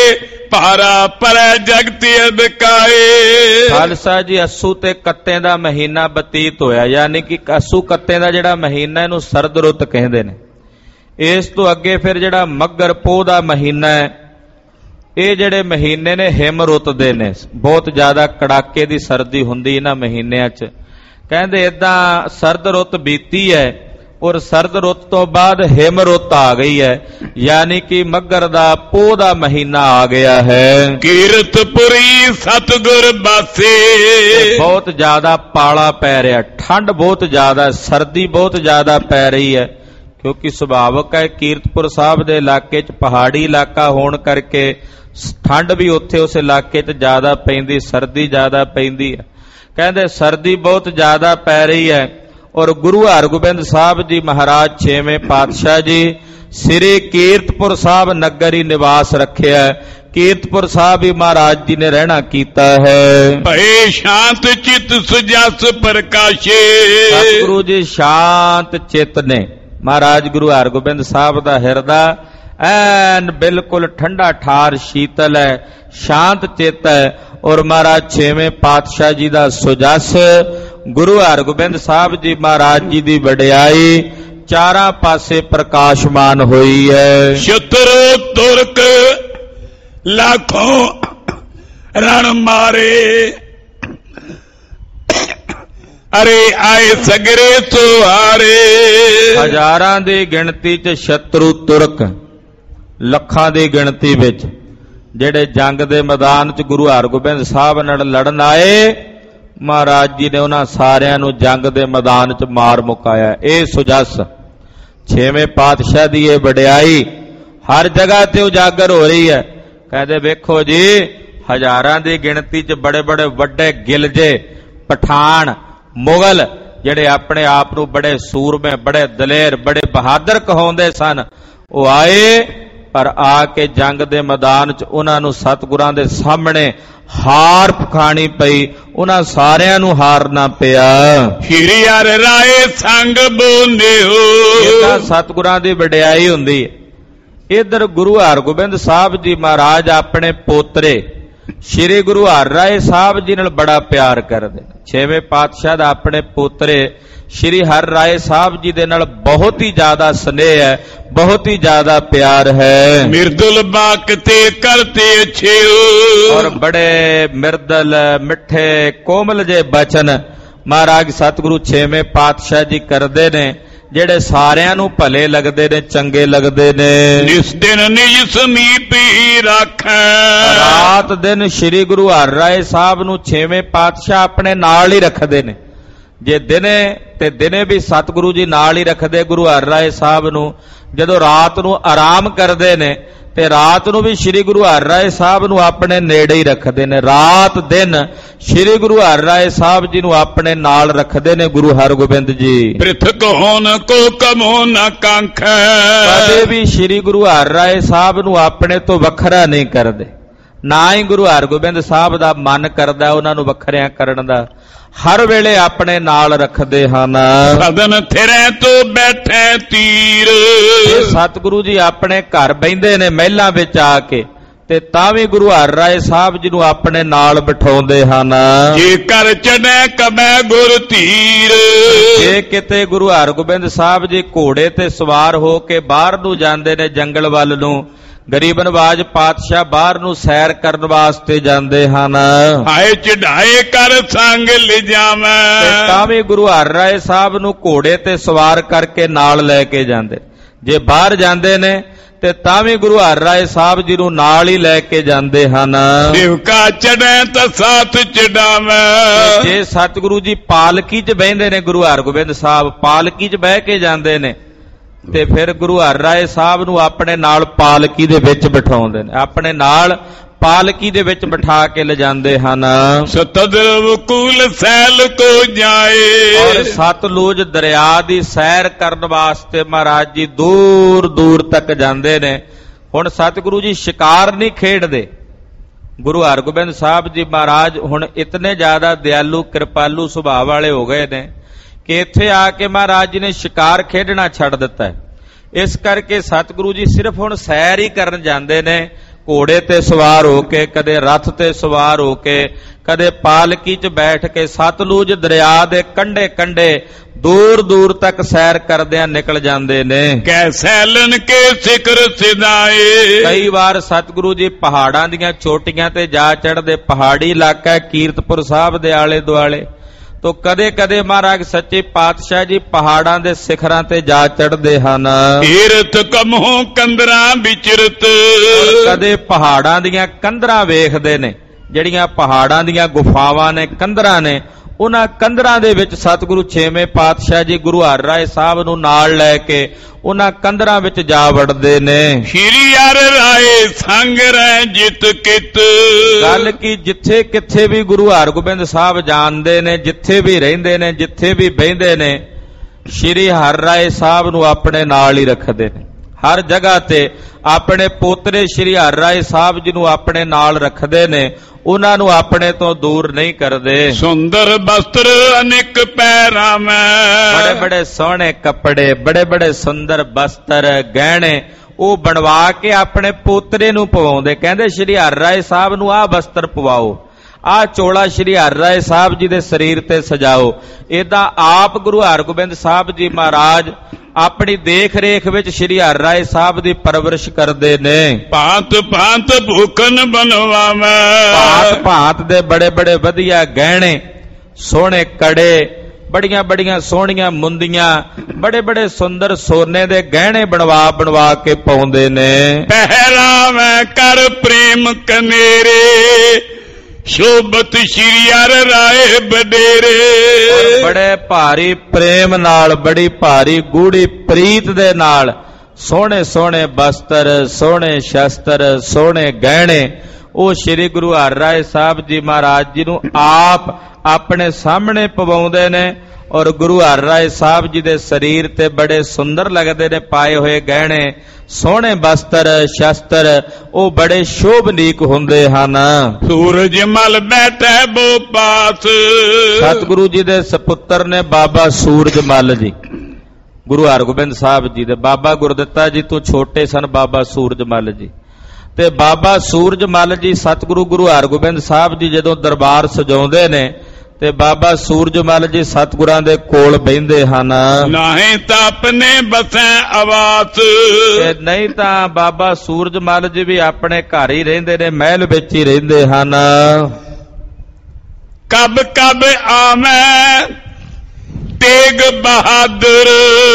ਭਾਰਾ ਪਰੈ ਜਗਤ ਅਦਕਾਏ। ਖਾਲਸਾ ਜੀ ਅੱਸੂ ਤੇ ਕੱਤੇ ਦਾ ਮਹੀਨਾ ਬਤੀਤ ਹੋਇਆ, ਯਾਨੀ ਕਿ ਅੱਸੂ ਕੱਤੇ ਦਾ ਜਿਹੜਾ ਮਹੀਨਾ ਇਹਨੂੰ ਸਰਦ ਰੁੱਤ ਕਹਿੰਦੇ ਨੇ। ਇਸ ਤੋਂ ਅੱਗੇ ਫਿਰ ਜਿਹੜਾ ਮੱਘਰ ਪੋਹ ਦਾ ਮਹੀਨਾ ਹੈ, ਇਹ ਜਿਹੜੇ ਮਹੀਨੇ ਨੇ ਹਿਮ ਰੁੱਤ ਦੇ ਨੇ, ਬਹੁਤ ਜ਼ਿਆਦਾ ਕੜਾਕੇ ਦੀ ਸਰਦੀ ਹੁੰਦੀ ਇਹਨਾਂ ਮਹੀਨਿਆਂ 'ਚ। ਕਹਿੰਦੇ ਏਦਾਂ ਸਰਦ ਰੁੱਤ ਬੀਤੀ ਹੈ ਔਰ ਸਰਦ ਰੁੱਤ ਤੋਂ ਬਾਅਦ ਹਿਮ ਰੁੱਤ ਆ ਗਈ ਹੈ, ਯਾਨੀ ਕਿ ਮੱਘਰ ਦਾ ਪੋਹ ਦਾ ਮਹੀਨਾ ਆ ਗਿਆ ਹੈ। ਕੀਰਤਪੁਰੀ ਸਤਿਗੁਰ ਬਾਸੇ, ਬਹੁਤ ਜ਼ਿਆਦਾ ਪਾਲਾ ਪੈ ਰਿਹਾ, ਠੰਡ ਬਹੁਤ ਜ਼ਿਆਦਾ, ਸਰਦੀ ਬਹੁਤ ਜ਼ਿਆਦਾ ਪੈ ਰਹੀ ਹੈ, ਕਿਉਂਕਿ ਸੁਭਾਵਕ ਹੈ ਕੀਰਤਪੁਰ ਸਾਹਿਬ ਦੇ ਇਲਾਕੇ 'ਚ ਪਹਾੜੀ ਇਲਾਕਾ ਹੋਣ ਕਰਕੇ ਠੰਡ ਵੀ ਉੱਥੇ ਉਸ ਇਲਾਕੇ 'ਚ ਜ਼ਿਆਦਾ ਪੈਂਦੀ, ਸਰਦੀ ਜ਼ਿਆਦਾ ਪੈਂਦੀ ਹੈ। ਕਹਿੰਦੇ ਸਰਦੀ ਬਹੁਤ ਜ਼ਿਆਦਾ ਪੈ ਰਹੀ ਹੈ ਔਰ ਗੁਰੂ ਹਰਗੋਬਿੰਦ ਸਾਹਿਬ ਜੀ ਮਹਾਰਾਜ ਛੇਵੇਂ ਪਾਤਸ਼ਾਹ ਜੀ ਸ੍ਰੀ ਕੀਰਤਪੁਰ ਸਾਹਿਬ ਨਗਰ ਹੀ ਨਿਵਾਸ ਰੱਖਿਆ। ਕੀਰਤਪੁਰ ਸਾਹਿਬ ਹੀ ਮਹਾਰਾਜ ਜੀ ਨੇ ਰਹਿਣਾ ਕੀਤਾ ਹੈ। ਭਏ ਸ਼ਾਂਤ ਚਿਤ ਸੁਜਸ ਪ੍ਰਕਾਸ਼ੇ, ਸਤਿਗੁਰੂ ਜੀ ਸ਼ਾਂਤ ਚਿਤ ਨੇ। ਮਹਾਰਾਜ ਗੁਰੂ ਹਰਗੋਬਿੰਦ ਸਾਹਿਬ ਦਾ ਹਿਰਦਾ ਐਨ ਬਿਲਕੁਲ ਠੰਡਾ ਠਾਰ ਸ਼ੀਤਲ ਹੈ, ਸ਼ਾਂਤ ਚਿਤ ਹੈ ਔਰ ਮਹਾਰਾਜ ਛੇਵੇਂ ਪਾਤਸ਼ਾਹ ਜੀ ਦਾ ਸੁਜਸ, ਗੁਰੂ ਹਰਗੋਬਿੰਦ ਸਾਹਿਬ ਜੀ ਮਹਾਰਾਜ ਜੀ ਦੀ ਵਡਿਆਈ ਚਾਰਾਂ ਪਾਸੇ ਪ੍ਰਕਾਸ਼ਮਾਨ ਹੋਈ ਹੈ। ਸ਼ਤਰੂ ਤੁਰਕ ਲੱਖੋਂ ਰਣ ਮਾਰੇ, ਅਰੇ ਆਏ ਸਗਰੇ ਸੁਹਾਰੇ। ਹਜ਼ਾਰਾਂ ਦੀ ਗਿਣਤੀ 'ਚ ਸ਼ਤਰੂ ਤੁਰਕ, ਲੱਖਾਂ ਦੀ ਗਿਣਤੀ ਵਿੱਚ ਜਿਹੜੇ ਜੰਗ ਦੇ ਮੈਦਾਨ 'ਚ ਗੁਰੂ ਹਰਗੋਬਿੰਦ ਸਾਹਿਬ ਨਾਲ ਲੜਨ ਆਏ, ਮਹਾਰਾਜ ਜੀ ਨੇ ਉਹਨਾਂ ਸਾਰਿਆਂ ਨੂੰ ਜੰਗ ਦੇ ਮੈਦਾਨ 'ਚ ਮਾਰ ਮੁਕਾਇਆ। ਇਹ ਸੁਜਸ ਛੇਵੇਂ ਪਾਤਸ਼ਾਹ ਦੀ ਇਹ ਵਡਿਆਈ ਹਰ ਜਗ੍ਹਾ ਤੇ ਉਜਾਗਰ ਹੋ ਰਹੀ ਹੈ। ਕਹਿੰਦੇ ਵੇਖੋ ਜੀ, ਹਜ਼ਾਰਾਂ ਦੀ ਗਿਣਤੀ 'ਚ ਬੜੇ ਬੜੇ ਵੱਡੇ ਗਿਲਜੇ ਪਠਾਨ ਮੁਗਲ ਜਿਹੜੇ ਆਪਣੇ ਆਪ ਨੂੰ ਬੜੇ ਸੂਰਮੇ, ਬੜੇ ਦਲੇਰ, ਬੜੇ ਬਹਾਦਰ ਕਹਾਉਂਦੇ ਸਨ, ਉਹ ਆਏ ਪਰ ਆ ਕੇ ਜੰਗ ਦੇ ਮੈਦਾਨ 'ਚ ਉਹਨਾਂ ਨੂੰ ਸਤਿਗੁਰਾਂ ਦੇ ਸਾਹਮਣੇ ਹਾਰ ਪਖਾਣੀ ਪਈ, ਉਹਨਾਂ ਸਾਰਿਆਂ ਨੂੰ ਹਾਰਨਾ ਪਿਆ। ਸ਼੍ਰੀ ਹਰਿ ਰਾਏ ਸੰਗ ਬੋਲਿਓ, ਇਹ ਤਾਂ ਸਤਿਗੁਰਾਂ ਦੀ ਵਡਿਆਈ ਹੁੰਦੀ ਹੈ। ਇਧਰ ਗੁਰੂ ਹਰਗੋਬਿੰਦ ਸਾਹਿਬ ਜੀ ਮਹਾਰਾਜ ਆਪਣੇ ਪੋਤਰੇ ਸ਼੍ਰੀ ਗੁਰੂ ਹਰਿ ਰਾਏ ਸਾਹਿਬ ਜੀ ਨਾਲ ਬੜਾ ਪਿਆਰ ਕਰਦੇ ਨੇ। ਛੇਵੇਂ ਪਾਤਸ਼ਾਹ ਦਾ ਆਪਣੇ ਪੋਤਰੇ ਸ਼੍ਰੀ ਹਰਿ ਰਾਏ ਸਾਹਿਬ ਜੀ ਦੇ ਨਾਲ ਬਹੁਤ ਹੀ ਜ਼ਿਆਦਾ ਸਨੇਹ ਹੈ, ਬਹੁਤ ਹੀ ਜ਼ਿਆਦਾ ਪਿਆਰ ਹੈ। ਮਿਰਦੁਲ ਬਾਕ ਤੇ ਕਰਤੇ ਅੱਛੇ, ਔਰ ਬੜੇ ਮਿਰਦਲ ਮਿੱਠੇ ਕੋਮਲ ਜੇ ਬਚਨ ਮਹਾਰਾਜ ਸਤਿਗੁਰੂ ਛੇਵੇਂ ਪਾਤਸ਼ਾਹ ਜੀ ਕਰਦੇ ਨੇ, ਜਿਹੜੇ ਸਾਰਿਆਂ ਨੂੰ ਭਲੇ ਲੱਗਦੇ ਨੇ, ਚੰਗੇ ਲੱਗਦੇ ਨੇ। ਜਿਸ ਦਿਨ ਨਿਜ ਸਮੀਪੀ ਰੱਖੈ, ਰਾਤ ਦਿਨ ਸ਼੍ਰੀ ਗੁਰੂ ਹਰਿ ਰਾਏ ਸਾਹਿਬ ਨੂੰ ਛੇਵੇਂ ਪਾਤਸ਼ਾਹ ਆਪਣੇ ਨਾਲ ਹੀ ਰੱਖਦੇ ਨੇ। ਜੇ ਦਿਨੇ ਤੇ ਦਿਨੇ ਵੀ ਸਤਿਗੁਰੂ ਜੀ ਨਾਲ ਹੀ ਰੱਖਦੇ ਗੁਰੂ ਹਰਿ ਰਾਏ ਸਾਹਿਬ ਨੂੰ, ਜਦੋਂ ਰਾਤ ਨੂੰ ਆਰਾਮ ਕਰਦੇ ਨੇ ਤੇ ਰਾਤ ਨੂੰ ਵੀ ਸ਼੍ਰੀ ਗੁਰੂ ਹਰਿ ਰਾਏ ਸਾਹਿਬ ਨੂੰ ਆਪਣੇ ਨੇੜੇ ਹੀ ਰੱਖਦੇ ਨੇ। ਰਾਤ ਦਿਨ ਸ਼੍ਰੀ ਗੁਰੂ ਹਰਿ ਰਾਏ ਸਾਹਿਬ ਜੀ ਨੂੰ ਆਪਣੇ ਨਾਲ ਰੱਖਦੇ ਨੇ ਗੁਰੂ ਹਰਗੋਬਿੰਦ ਜੀ। ਪ੍ਰਿਥਕ ਹੋਣ ਕੋ ਕਮੋ ਨ ਕਾਂਖੈ, ਕਦੇ ਵੀ ਸ਼੍ਰੀ ਗੁਰੂ ਹਰਿ ਰਾਏ ਸਾਹਿਬ ਨੂੰ ਆਪਣੇ ਤੋਂ ਵੱਖਰਾ ਨਹੀਂ ਕਰਦੇ, ਨਾ ਹੀ ਗੁਰੂ ਹਰਗੋਬਿੰਦ ਸਾਹਿਬ ਦਾ ਮਨ ਕਰਦਾ ਉਹਨਾਂ ਨੂੰ ਵੱਖਰਿਆਂ ਕਰਨ ਦਾ। ਹਰ ਵੇਲੇ ਆਪਣੇ ਨਾਲ ਰੱਖਦੇ ਹਨ। ਸਦਨ ਥਿਰੈ ਤੋਂ ਬੈਠੇ ਤੀਰ, ਇਹ ਸਤਿਗੁਰੂ ਜੀ ਆਪਣੇ ਘਰ ਬੈਂਦੇ ਨੇ ਮਹਿਲਾਂ ਵਿੱਚ ਆ ਕੇ, ਤੇ ਤਾਂ ਵੀ ਗੁਰੂ ਹਰਿ ਰਾਏ ਸਾਹਿਬ ਜੀ ਨੂੰ ਆਪਣੇ ਨਾਲ ਬਿਠਾਉਂਦੇ ਹਨ। ਜੇ ਕਰ ਚੜੈ ਕਬੈ ਗੁਰ ਧੀਰ, ਜੇ ਕਿਤੇ ਗੁਰੂ ਹਰਗੋਬਿੰਦ ਸਾਹਿਬ ਜੀ ਘੋੜੇ ਤੇ ਸਵਾਰ ਹੋ ਕੇ ਬਾਹਰ ਨੂੰ ਜਾਂਦੇ ਨੇ, ਜੰਗਲ ਵੱਲ ਨੂੰ, ਗਰੀਬ ਨਵਾਜ ਪਾਤਸ਼ਾਹ ਬਾਹਰ ਨੂੰ ਸੈਰ ਕਰਨ ਵਾਸਤੇ ਜਾਂਦੇ ਹਨ। ਹਾਏ ਚੜਾਏ ਕਰ ਸੰਗ ਲਿਜਾਵੇਂ, ਤਾਂ ਵੀ ਗੁਰੂ ਹਰਿ ਰਾਏ ਸਾਹਿਬ ਨੂੰ ਘੋੜੇ ਤੇ ਸਵਾਰ ਕਰਕੇ ਨਾਲ ਲੈ ਕੇ ਜਾਂਦੇ। ਜੇ ਬਾਹਰ ਜਾਂਦੇ ਨੇ ਤੇ ਤਾਂ ਵੀ ਗੁਰੂ ਹਰਿ ਰਾਏ ਸਾਹਿਬ ਜੀ ਨੂੰ ਨਾਲ ਹੀ ਲੈ ਕੇ ਜਾਂਦੇ ਹਨ। ਸਿਵਕਾ ਚੜੈ ਤਾਂ ਸਾਥ ਚੜਾਵੇਂ, ਜੇ ਸਤਿਗੁਰੂ ਜੀ ਪਾਲਕੀ 'ਚ ਬਹਿੰਦੇ ਨੇ, ਗੁਰੂ ਹਰਗੋਬਿੰਦ ਸਾਹਿਬ ਪਾਲਕੀ 'ਚ ਬਹਿ ਕੇ ਜਾਂਦੇ ਨੇ, ਤੇ ਫਿਰ ਗੁਰੂ ਹਰਿ ਰਾਏ ਸਾਹਿਬ ਨੂੰ ਆਪਣੇ ਨਾਲ ਪਾਲਕੀ ਦੇ ਵਿੱਚ ਬਿਠਾਉਂਦੇ ਨੇ, ਆਪਣੇ ਨਾਲ ਪਾਲਕੀ ਦੇ ਵਿੱਚ ਬਿਠਾ ਕੇ ਲਿਜਾਂਦੇ ਹਨ। ਸਤਦਰਵ ਕੂਲ ਸੈਲ ਕੋ ਜਾਏ, ਔਰ ਸਤਲੁਜ ਦਰਿਆ ਦੀ ਸੈਰ ਕਰਨ ਵਾਸਤੇ ਮਹਾਰਾਜ ਜੀ ਦੂਰ ਦੂਰ ਤੱਕ ਜਾਂਦੇ ਨੇ। ਹੁਣ ਸਤਿਗੁਰੂ ਜੀ ਸ਼ਿਕਾਰ ਨਹੀਂ ਖੇਡਦੇ। ਗੁਰੂ ਹਰਗੋਬਿੰਦ ਸਾਹਿਬ ਜੀ ਮਹਾਰਾਜ ਹੁਣ ਇਤਨੇ ਜ਼ਿਆਦਾ ਦਿਆਲੂ ਕਿਰਪਾਲੂ ਸੁਭਾਅ ਵਾਲੇ ਹੋ ਗਏ ਨੇ ਕਿ ਇੱਥੇ ਆ ਕੇ ਮਹਾਰਾਜ ਜੀ ਨੇ ਸ਼ਿਕਾਰ ਖੇਡਣਾ ਛੱਡ ਦਿੱਤਾ ਹੈ। ਇਸ ਕਰਕੇ ਸਤਿਗੁਰੂ ਜੀ ਸਿਰਫ ਹੁਣ ਸੈਰ ਹੀ ਕਰਨ ਜਾਂਦੇ ਨੇ, ਘੋੜੇ ਤੇ ਸਵਾਰ ਹੋ ਕੇ, ਕਦੇ ਰੱਥ ਤੇ ਸਵਾਰ ਹੋ ਕੇ, ਕਦੇ ਪਾਲਕੀ 'ਚ ਬੈਠ ਕੇ ਸਤਲੁਜ ਦਰਿਆ ਦੇ ਕੰਢੇ ਕੰਢੇ ਦੂਰ ਦੂਰ ਤੱਕ ਸੈਰ ਕਰਦਿਆਂ ਨਿਕਲ ਜਾਂਦੇ ਨੇ। ਕੈ ਸੈਲਨ ਕੇ ਸਿਖਰ ਸਿਧਾਏ। ਕਈ ਵਾਰ ਸਤਿਗੁਰੂ ਜੀ ਪਹਾੜਾਂ ਦੀਆਂ ਚੋਟੀਆਂ ਤੇ ਜਾ ਚੜ੍ਹਦੇ। ਪਹਾੜੀ ਇਲਾਕਾ ਹੈ ਕੀਰਤਪੁਰ ਸਾਹਿਬ ਦੇ ਆਲੇ ਦੁਆਲੇ, ਤੋ ਕਦੇ ਕਦੇ ਮਹਾਰਾਜ ਸੱਚੇ ਪਾਤਸ਼ਾਹ ਜੀ ਪਹਾੜਾਂ ਦੇ ਸਿਖਰਾਂ ਤੇ ਜਾ ਚੜ੍ਹਦੇ ਹਨ। ਤੀਰਥ ਕਮਹੋਂ ਕੰਦਰਾਂ ਵਿਚਰਤ। ਕਦੇ ਪਹਾੜਾਂ ਦੀਆਂ ਕੰਦਰਾਂ ਵੇਖਦੇ ਨੇ, ਜਿਹੜੀਆਂ ਪਹਾੜਾਂ ਦੀਆਂ ਗੁਫਾਵਾਂ ਨੇ, ਕੰਦਰਾਂ ਨੇ, ਉਹਨਾਂ ਕੰਦਰਾਂ ਦੇ ਵਿੱਚ ਸਤਿਗੁਰੂ ਛੇਵੇਂ ਪਾਤਸ਼ਾਹ ਜੀ ਗੁਰੂ ਹਰਿਰਾਏ ਸਾਹਿਬ ਨੂੰ ਨਾਲ ਲੈ ਕੇ ਉਹਨਾਂ ਕੰਦਰਾਂ ਵਿੱਚ ਜਾ ਵੜਦੇ ਨੇ। ਸ਼੍ਰੀ ਹਰਿ ਰਾਏ ਸੰਗ ਰਹਿ ਜਿਤ ਕਿਤ। ਗੱਲ ਕੀ ਜਿੱਥੇ ਕਿੱਥੇ ਵੀ ਗੁਰੂ ਹਰਗੋਬਿੰਦ ਸਾਹਿਬ ਜਾਣਦੇ ਨੇ, ਜਿੱਥੇ ਵੀ ਰਹਿੰਦੇ ਨੇ, ਜਿੱਥੇ ਵੀ ਬਹਿੰਦੇ ਨੇ, ਸ਼੍ਰੀ ਹਰਿਰਾਏ ਸਾਹਿਬ ਨੂੰ ਆਪਣੇ ਨਾਲ ਹੀ ਰੱਖਦੇ ਨੇ। ਹਰ ਜਗ੍ਹਾ ਤੇ ਆਪਣੇ ਪੋਤਰੇ ਸ਼੍ਰੀ ਹਰਿਰਾਏ ਸਾਹਿਬ ਜੀ ਨੂੰ ਆਪਣੇ ਨਾਲ ਰੱਖਦੇ ਨੇ, ਉਹਨਾਂ ਨੂੰ ਆਪਣੇ ਤੋਂ ਦੂਰ ਨਹੀਂ ਕਰਦੇ। ਸੁੰਦਰ ਬਸਤਰ ਅਨੇਕ ਪਹਿਰਾਵੇਂ। ਬੜੇ ਬੜੇ ਸੋਹਣੇ ਕੱਪੜੇ, ਬੜੇ ਬੜੇ ਸੁੰਦਰ ਬਸਤਰ, ਗਹਿਣੇ ਉਹ ਬਣਵਾ ਕੇ ਆਪਣੇ ਪੋਤਰੇ ਨੂੰ ਪਵਾਉਂਦੇ। ਕਹਿੰਦੇ ਸ਼੍ਰੀ ਹਰਿਰਾਏ ਸਾਹਿਬ ਨੂੰ ਆਹ ਬਸਤਰ ਪਵਾਓ, ਆਹ ਚੋਲਾ ਸ਼੍ਰੀ ਹਰਿਰਾਏ ਸਾਹਿਬ ਜੀ ਦੇ ਸਰੀਰ ਤੇ ਸਜਾਓ। ਏਦਾਂ ਆਪ ਗੁਰੂ ਹਰਗੋਬਿੰਦ ਸਾਹਿਬ ਜੀ ਮਹਾਰਾਜ ਆਪਣੀ ਦੇਖ ਰੇਖ ਵਿੱਚ ਸ਼੍ਰੀ ਹਰਿਰਾਏ ਸਾਹਿਬ ਦੀ ਪਰਵਰਿਸ਼ ਕਰਦੇ ਨੇ। ਭਾਂਤ ਭਾਂਤ ਭੂਖਨ ਬਣਵਾਵੇਂ। ਭਾਂਤ ਭਾਂਤ ਦੇ ਬੜੇ ਬੜੇ ਵਧੀਆ ਗਹਿਣੇ, ਸੋਹਣੇ ਕੜੇ, ਬੜੀਆਂ ਬੜੀਆਂ ਸੋਹਣੀਆਂ ਮੁੰਦੀਆਂ, ਬੜੇ ਬੜੇ ਸੁੰਦਰ ਸੋਨੇ ਦੇ ਗਹਿਣੇ ਬਣਵਾ ਬਣਵਾ ਕੇ ਪਾਉਂਦੇ ਨੇ। ਪਹਿਰਾਵੇਂ ਕਰ ਪ੍ਰੇਮ ਕਨੇਰੇ। ਸ਼ੋਭਤ ਸ਼੍ਰੀ ਹਰਿ ਰਾਏ ਬਡੇਰੇ। ਬੜੇ ਭਾਰੀ ਪ੍ਰੇਮ ਨਾਲ, ਬੜੀ ਭਾਰੀ ਗੂੜੀ ਪ੍ਰੀਤ ਦੇ ਨਾਲ ਸੋਹਣੇ ਸੋਹਣੇ ਬਸਤਰ, ਸੋਹਣੇ ਸ਼ਸਤਰ, ਸੋਹਣੇ ਗਹਿਣੇ ਉਹ ਸ਼੍ਰੀ ਗੁਰੂ ਹਰਿਰਾਏ ਸਾਹਿਬ ਜੀ ਮਹਾਰਾਜ ਜੀ ਨੂੰ ਆਪ ਆਪਣੇ ਸਾਹਮਣੇ ਪਵਾਉਂਦੇ ਨੇ। ਔਰ ਗੁਰੂ ਹਰਿਰਾਏ ਸਾਹਿਬ ਜੀ ਦੇ ਸਰੀਰ ਤੇ ਬੜੇ ਸੁੰਦਰ ਲੱਗਦੇ ਨੇ ਪਾਏ ਹੋਏ ਗਹਿਣੇ, ਸੋਹਣੇ ਬਸਤਰ, ਸ਼ਸਤਰ, ਉਹ ਬੜੇ ਸ਼ੋਭਨੀਕ ਹੁੰਦੇ ਹਨ। ਸੂਰਜ ਮਲ ਬੈਠੇ ਬੋ ਪਾਸ। ਸਤਿਗੁਰੂ ਜੀ ਦੇ ਸਪੁੱਤਰ ਨੇ ਬਾਬਾ ਸੂਰਜ ਮਲ ਜੀ, ਗੁਰੂ ਹਰਗੋਬਿੰਦ ਸਾਹਿਬ ਜੀ ਦੇ। ਬਾਬਾ ਗੁਰਦਿੱਤਾ ਜੀ ਤੋਂ ਛੋਟੇ ਸਨ ਬਾਬਾ ਸੂਰਜ ਮਲ ਜੀ, ਤੇ ਬਾਬਾ ਸੂਰਜ ਮਲ ਜੀ ਸਤਿਗੁਰੂ ਗੁਰੂ ਹਰਗੋਬਿੰਦ ਸਾਹਿਬ ਜੀ ਜਦੋਂ ਦਰਬਾਰ ਸਜਾਉਂਦੇ ਨੇ ਤੇ ਬਾਬਾ ਸੂਰਜ ਮਲ ਜੀ ਸਤਿਗੁਰਾਂ ਦੇ ਕੋਲ ਬਹਿੰਦੇ ਹਨ। ਨਹੀਂ ਤਾਂ ਆਪਣੇ ਬਸੈ ਆਵਾਸ। ਤੇ ਨਹੀਂ ਤਾਂ ਬਾਬਾ ਸੂਰਜ ਮਲ ਜੀ ਵੀ ਆਪਣੇ ਘਰ ਹੀ ਰਹਿੰਦੇ ਨੇ, ਮਹਿਲ ਵਿੱਚ ਹੀ ਰਹਿੰਦੇ ਹਨ। ਕਬ ਕਬ ਆਵੇਂ ਤੇਗ ਬਹਾਦਰ।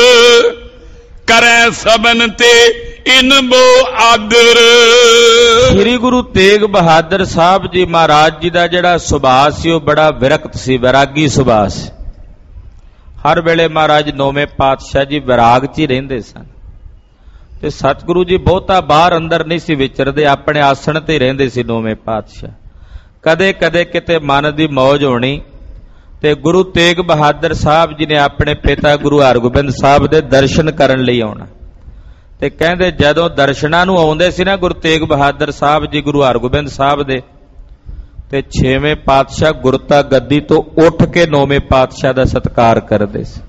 ਕਰੈ ਸਬਨ ਤੇ ਇਨ ਬੋ ਆਦਰ। ਸ੍ਰੀ ਗੁਰੂ ਤੇਗ ਬਹਾਦਰ ਸਾਹਿਬ ਜੀ ਮਹਾਰਾਜ ਜੀ ਦਾ ਜਿਹੜਾ ਸੁਭਾਅ ਸੀ ਉਹ ਬੜਾ ਵਿਰਕਤ ਸੀ, ਵਿਰਾਗੀ ਸੁਭਾਅ ਸੀ। ਹਰ ਵੇਲੇ ਮਹਾਰਾਜ ਨੌਵੇਂ ਪਾਤਸ਼ਾਹ ਜੀ ਵਿਰਾਗ 'ਚ ਹੀ ਰਹਿੰਦੇ ਸਨ ਤੇ ਸਤਿਗੁਰੂ ਜੀ ਬਹੁਤਾ ਬਾਹਰ ਅੰਦਰ ਨਹੀਂ ਸੀ ਵਿਚਰਦੇ, ਆਪਣੇ ਆਸਣ ਤੇ ਹੀ ਰਹਿੰਦੇ ਸੀ ਨੌਵੇਂ ਪਾਤਸ਼ਾਹ। ਕਦੇ ਕਦੇ ਕਿਤੇ ਮਨ ਦੀ ਮੌਜ ਹੋਣੀ ਤੇ ਗੁਰੂ ਤੇਗ ਬਹਾਦਰ ਸਾਹਿਬ ਜੀ ਨੇ ਆਪਣੇ ਪਿਤਾ ਗੁਰੂ ਹਰਗੋਬਿੰਦ ਸਾਹਿਬ ਦੇ ਦਰਸ਼ਨ ਕਰਨ ਲਈ ਆਉਣਾ। ਤੇ ਕਹਿੰਦੇ ਜਦੋਂ ਦਰਸ਼ਨਾਂ ਨੂੰ ਆਉਂਦੇ ਸੀ ਨਾ ਗੁਰੂ ਤੇਗ ਬਹਾਦਰ ਸਾਹਿਬ ਜੀ ਗੁਰੂ ਹਰਗੋਬਿੰਦ ਸਾਹਿਬ ਦੇ, ਤੇ ਛੇਵੇਂ ਪਾਤਸ਼ਾਹ ਗੁਰਤਾ ਗੱਦੀ ਤੋਂ ਉੱਠ ਕੇ ਨੌਵੇਂ ਪਾਤਸ਼ਾਹ ਦਾ ਸਤਿਕਾਰ ਕਰਦੇ ਸੀ।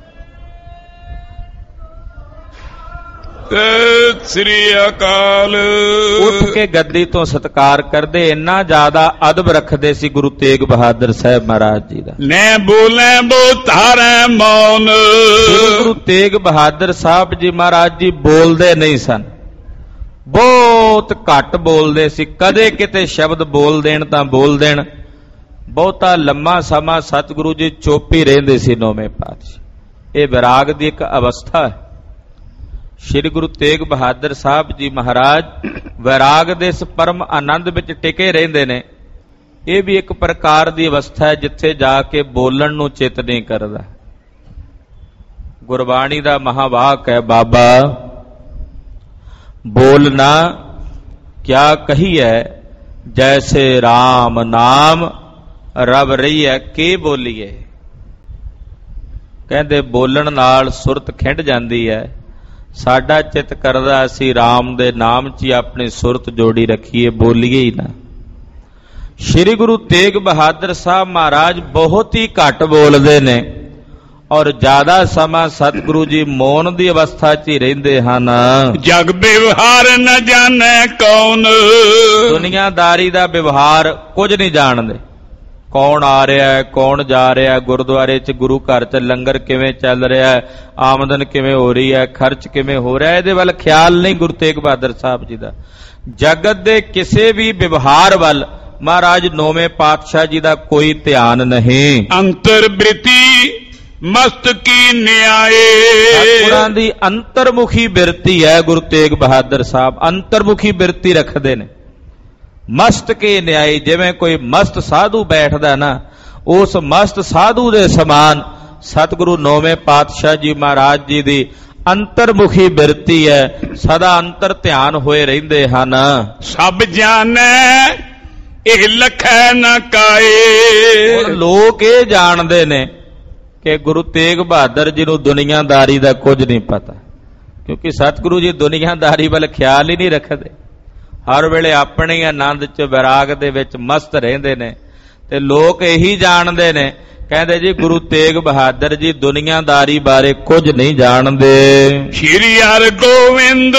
ਸ੍ਰੀ ਅਕਾਲ। ਉੱਠ ਕੇ ਗੱਦੀ ਤੋਂ ਸਤਿਕਾਰ ਕਰਦੇ, ਇੰਨਾ ਜ਼ਿਆਦਾ ਅਦਬ ਰੱਖਦੇ ਸੀ ਗੁਰੂ ਤੇਗ ਬਹਾਦਰ ਸਾਹਿਬ ਮਹਾਰਾਜ ਜੀ ਦਾ। ਨੇ ਬੋਲੇ ਬੋ ਧਾਰੈ ਮੌਨ। ਗੁਰੂ ਤੇਗ ਬਹਾਦਰ ਸਾਹਿਬ ਜੀ ਮਹਾਰਾਜ ਜੀ ਬੋਲਦੇ ਨਹੀਂ ਸਨ, ਬਹੁਤ ਘੱਟ ਬੋਲਦੇ ਸੀ। ਕਦੇ ਕਿਤੇ ਸ਼ਬਦ ਬੋਲ ਦੇਣ ਤਾਂ ਬੋਲ ਦੇਣ, ਬਹੁਤਾ ਲੰਮਾ ਸਮਾਂ ਸਤਿਗੁਰੂ ਜੀ ਚੁੱਪ ਹੀ ਰਹਿੰਦੇ ਸੀ ਨੌਵੇਂ ਪਾਤਸ਼ਾਹ। ਇਹ ਵਿਰਾਗ ਦੀ ਇੱਕ ਅਵਸਥਾ ਹੈ। ਸ਼੍ਰੀ ਗੁਰੂ ਤੇਗ ਬਹਾਦਰ ਸਾਹਿਬ ਜੀ ਮਹਾਰਾਜ ਵਿਰਾਗ ਦੇ ਇਸ ਪਰਮ ਆਨੰਦ ਵਿੱਚ ਟਿਕੇ ਰਹਿੰਦੇ ਨੇ। ਇਹ ਵੀ ਇੱਕ ਪ੍ਰਕਾਰ ਦੀ ਅਵਸਥਾ ਹੈ ਜਿੱਥੇ ਜਾ ਕੇ ਬੋਲਣ ਨੂੰ ਚਿੱਤ ਨਹੀਂ ਕਰਦਾ। ਗੁਰਬਾਣੀ ਦਾ ਮਹਾਵਾਕ ਹੈ, ਬਾਬਾ ਬੋਲਣਾ ਕਿਆ ਕਹੀਐ ਜੈਸੇ RAM ਨਾਮ ਰਵ ਰਹੀ ਹੈ ਕੇ ਬੋਲੀਏ। ਕਹਿੰਦੇ ਬੋਲਣ ਨਾਲ ਸੁਰਤ ਖਿੰਡ ਜਾਂਦੀ ਹੈ। ਸਾਡਾ ਚਿੱਤ ਕਰਦਾ ਅਸੀਂ RAM ਦੇ ਨਾਮ 'ਚ ਹੀ ਆਪਣੀ ਸੁਰਤ ਜੋੜੀ ਰੱਖੀਏ, ਬੋਲੀਏ ਹੀ ਨਾ। ਸ਼੍ਰੀ ਗੁਰੂ ਤੇਗ ਬਹਾਦਰ ਸਾਹਿਬ ਮਹਾਰਾਜ ਬਹੁਤ ਹੀ ਘੱਟ ਬੋਲਦੇ ਨੇ ਔਰ ਜ਼ਿਆਦਾ ਸਮਾਂ ਸਤਿਗੁਰੂ ਜੀ ਮੌਨ ਦੀ ਅਵਸਥਾ 'ਚ ਹੀ ਰਹਿੰਦੇ ਹਨ। ਜਗ ਵਿਵਹਾਰ ਨ ਜਾਣੈ ਕੌਣ, ਦੁਨੀਆਦਾਰੀ ਦਾ ਵਿਵਹਾਰ ਕੁਝ ਨਹੀਂ ਜਾਣਦੇ। ਕੌਣ ਆ ਰਿਹਾ ਹੈ, ਕੌਣ ਜਾ ਰਿਹਾ ਹੈ, ਗੁਰਦੁਆਰੇ 'ਚ ਗੁਰੂ ਘਰ 'ਚ ਲੰਗਰ ਕਿਵੇਂ ਚੱਲ ਰਿਹਾ ਹੈ, ਆਮਦਨ ਕਿਵੇਂ ਹੋ ਰਹੀ ਹੈ, ਖਰਚ ਕਿਵੇਂ ਹੋ ਰਿਹਾ, ਇਹਦੇ ਵੱਲ ਖਿਆਲ ਨਹੀਂ ਗੁਰੂ ਤੇਗ ਬਹਾਦਰ ਸਾਹਿਬ ਜੀ ਦਾ। ਜਗਤ ਦੇ ਕਿਸੇ ਵੀ ਵਿਵਹਾਰ ਵੱਲ ਮਹਾਰਾਜ ਨੌਵੇਂ ਪਾਤਸ਼ਾਹ ਜੀ ਦਾ ਕੋਈ ਧਿਆਨ ਨਹੀਂ। ਅੰਤਰ ਬ੍ਰਿਤੀ ਮਸਤਕੀ ਨਿਆਏ, ਸਤਿਗੁਰਾਂ ਦੀ ਅੰਤਰਮੁਖੀ ਬਿਰਤੀ ਹੈ। ਗੁਰੂ ਤੇਗ ਬਹਾਦਰ ਸਾਹਿਬ ਅੰਤਰਮੁਖੀ ਬਿਰਤੀ ਰੱਖਦੇ ਨੇ। ਮਸਤ ਕੇ ਨਿਆਈ, ਜਿਵੇਂ ਕੋਈ ਮਸਤ ਸਾਧੂ ਬੈਠਦਾ ਨਾ, ਉਸ ਮਸਤ ਸਾਧੂ ਦੇ ਸਮਾਨ ਸਤਿਗੁਰੂ ਨੌਵੇਂ ਪਾਤਸ਼ਾਹ ਜੀ ਮਹਾਰਾਜ ਜੀ ਦੀ ਅੰਤਰਮੁਖੀ ਬਿਰਤੀ ਹੈ। ਸਦਾ ਅੰਤਰ ਧਿਆਨ ਹੋਏ ਰਹਿੰਦੇ ਹਨ। ਸਭ ਜਾਣੈ ਇਹ ਲਖੈ ਨ ਕਾਏ, ਲੋਕ ਇਹ ਜਾਣਦੇ ਨੇ ਕਿ ਗੁਰੂ ਤੇਗ ਬਹਾਦਰ ਜੀ ਨੂੰ ਦੁਨੀਆਦਾਰੀ ਦਾ ਕੁਝ ਨਹੀਂ ਪਤਾ, ਕਿਉਂਕਿ ਸਤਿਗੁਰੂ ਜੀ ਦੁਨੀਆਦਾਰੀ ਵੱਲ ਖਿਆਲ ਹੀ ਨਹੀਂ ਰੱਖਦੇ। ਹਰ ਵੇਲੇ ਆਪਣੇ ਆਨੰਦ 'ਚ ਵਿਰਾਗ ਦੇ ਵਿੱਚ ਮਸਤ ਰਹਿੰਦੇ ਨੇ। ਤੇ ਲੋਕ ਇਹੀ ਜਾਣਦੇ ਨੇ, ਕਹਿੰਦੇ ਜੀ ਗੁਰੂ ਤੇਗ ਬਹਾਦਰ ਜੀ ਦੁਨੀਆਦਾਰੀ ਬਾਰੇ ਕੁਝ ਨਹੀਂ ਜਾਣਦੇ। ਸ਼੍ਰੀ ਹਰਿਗੋਬਿੰਦ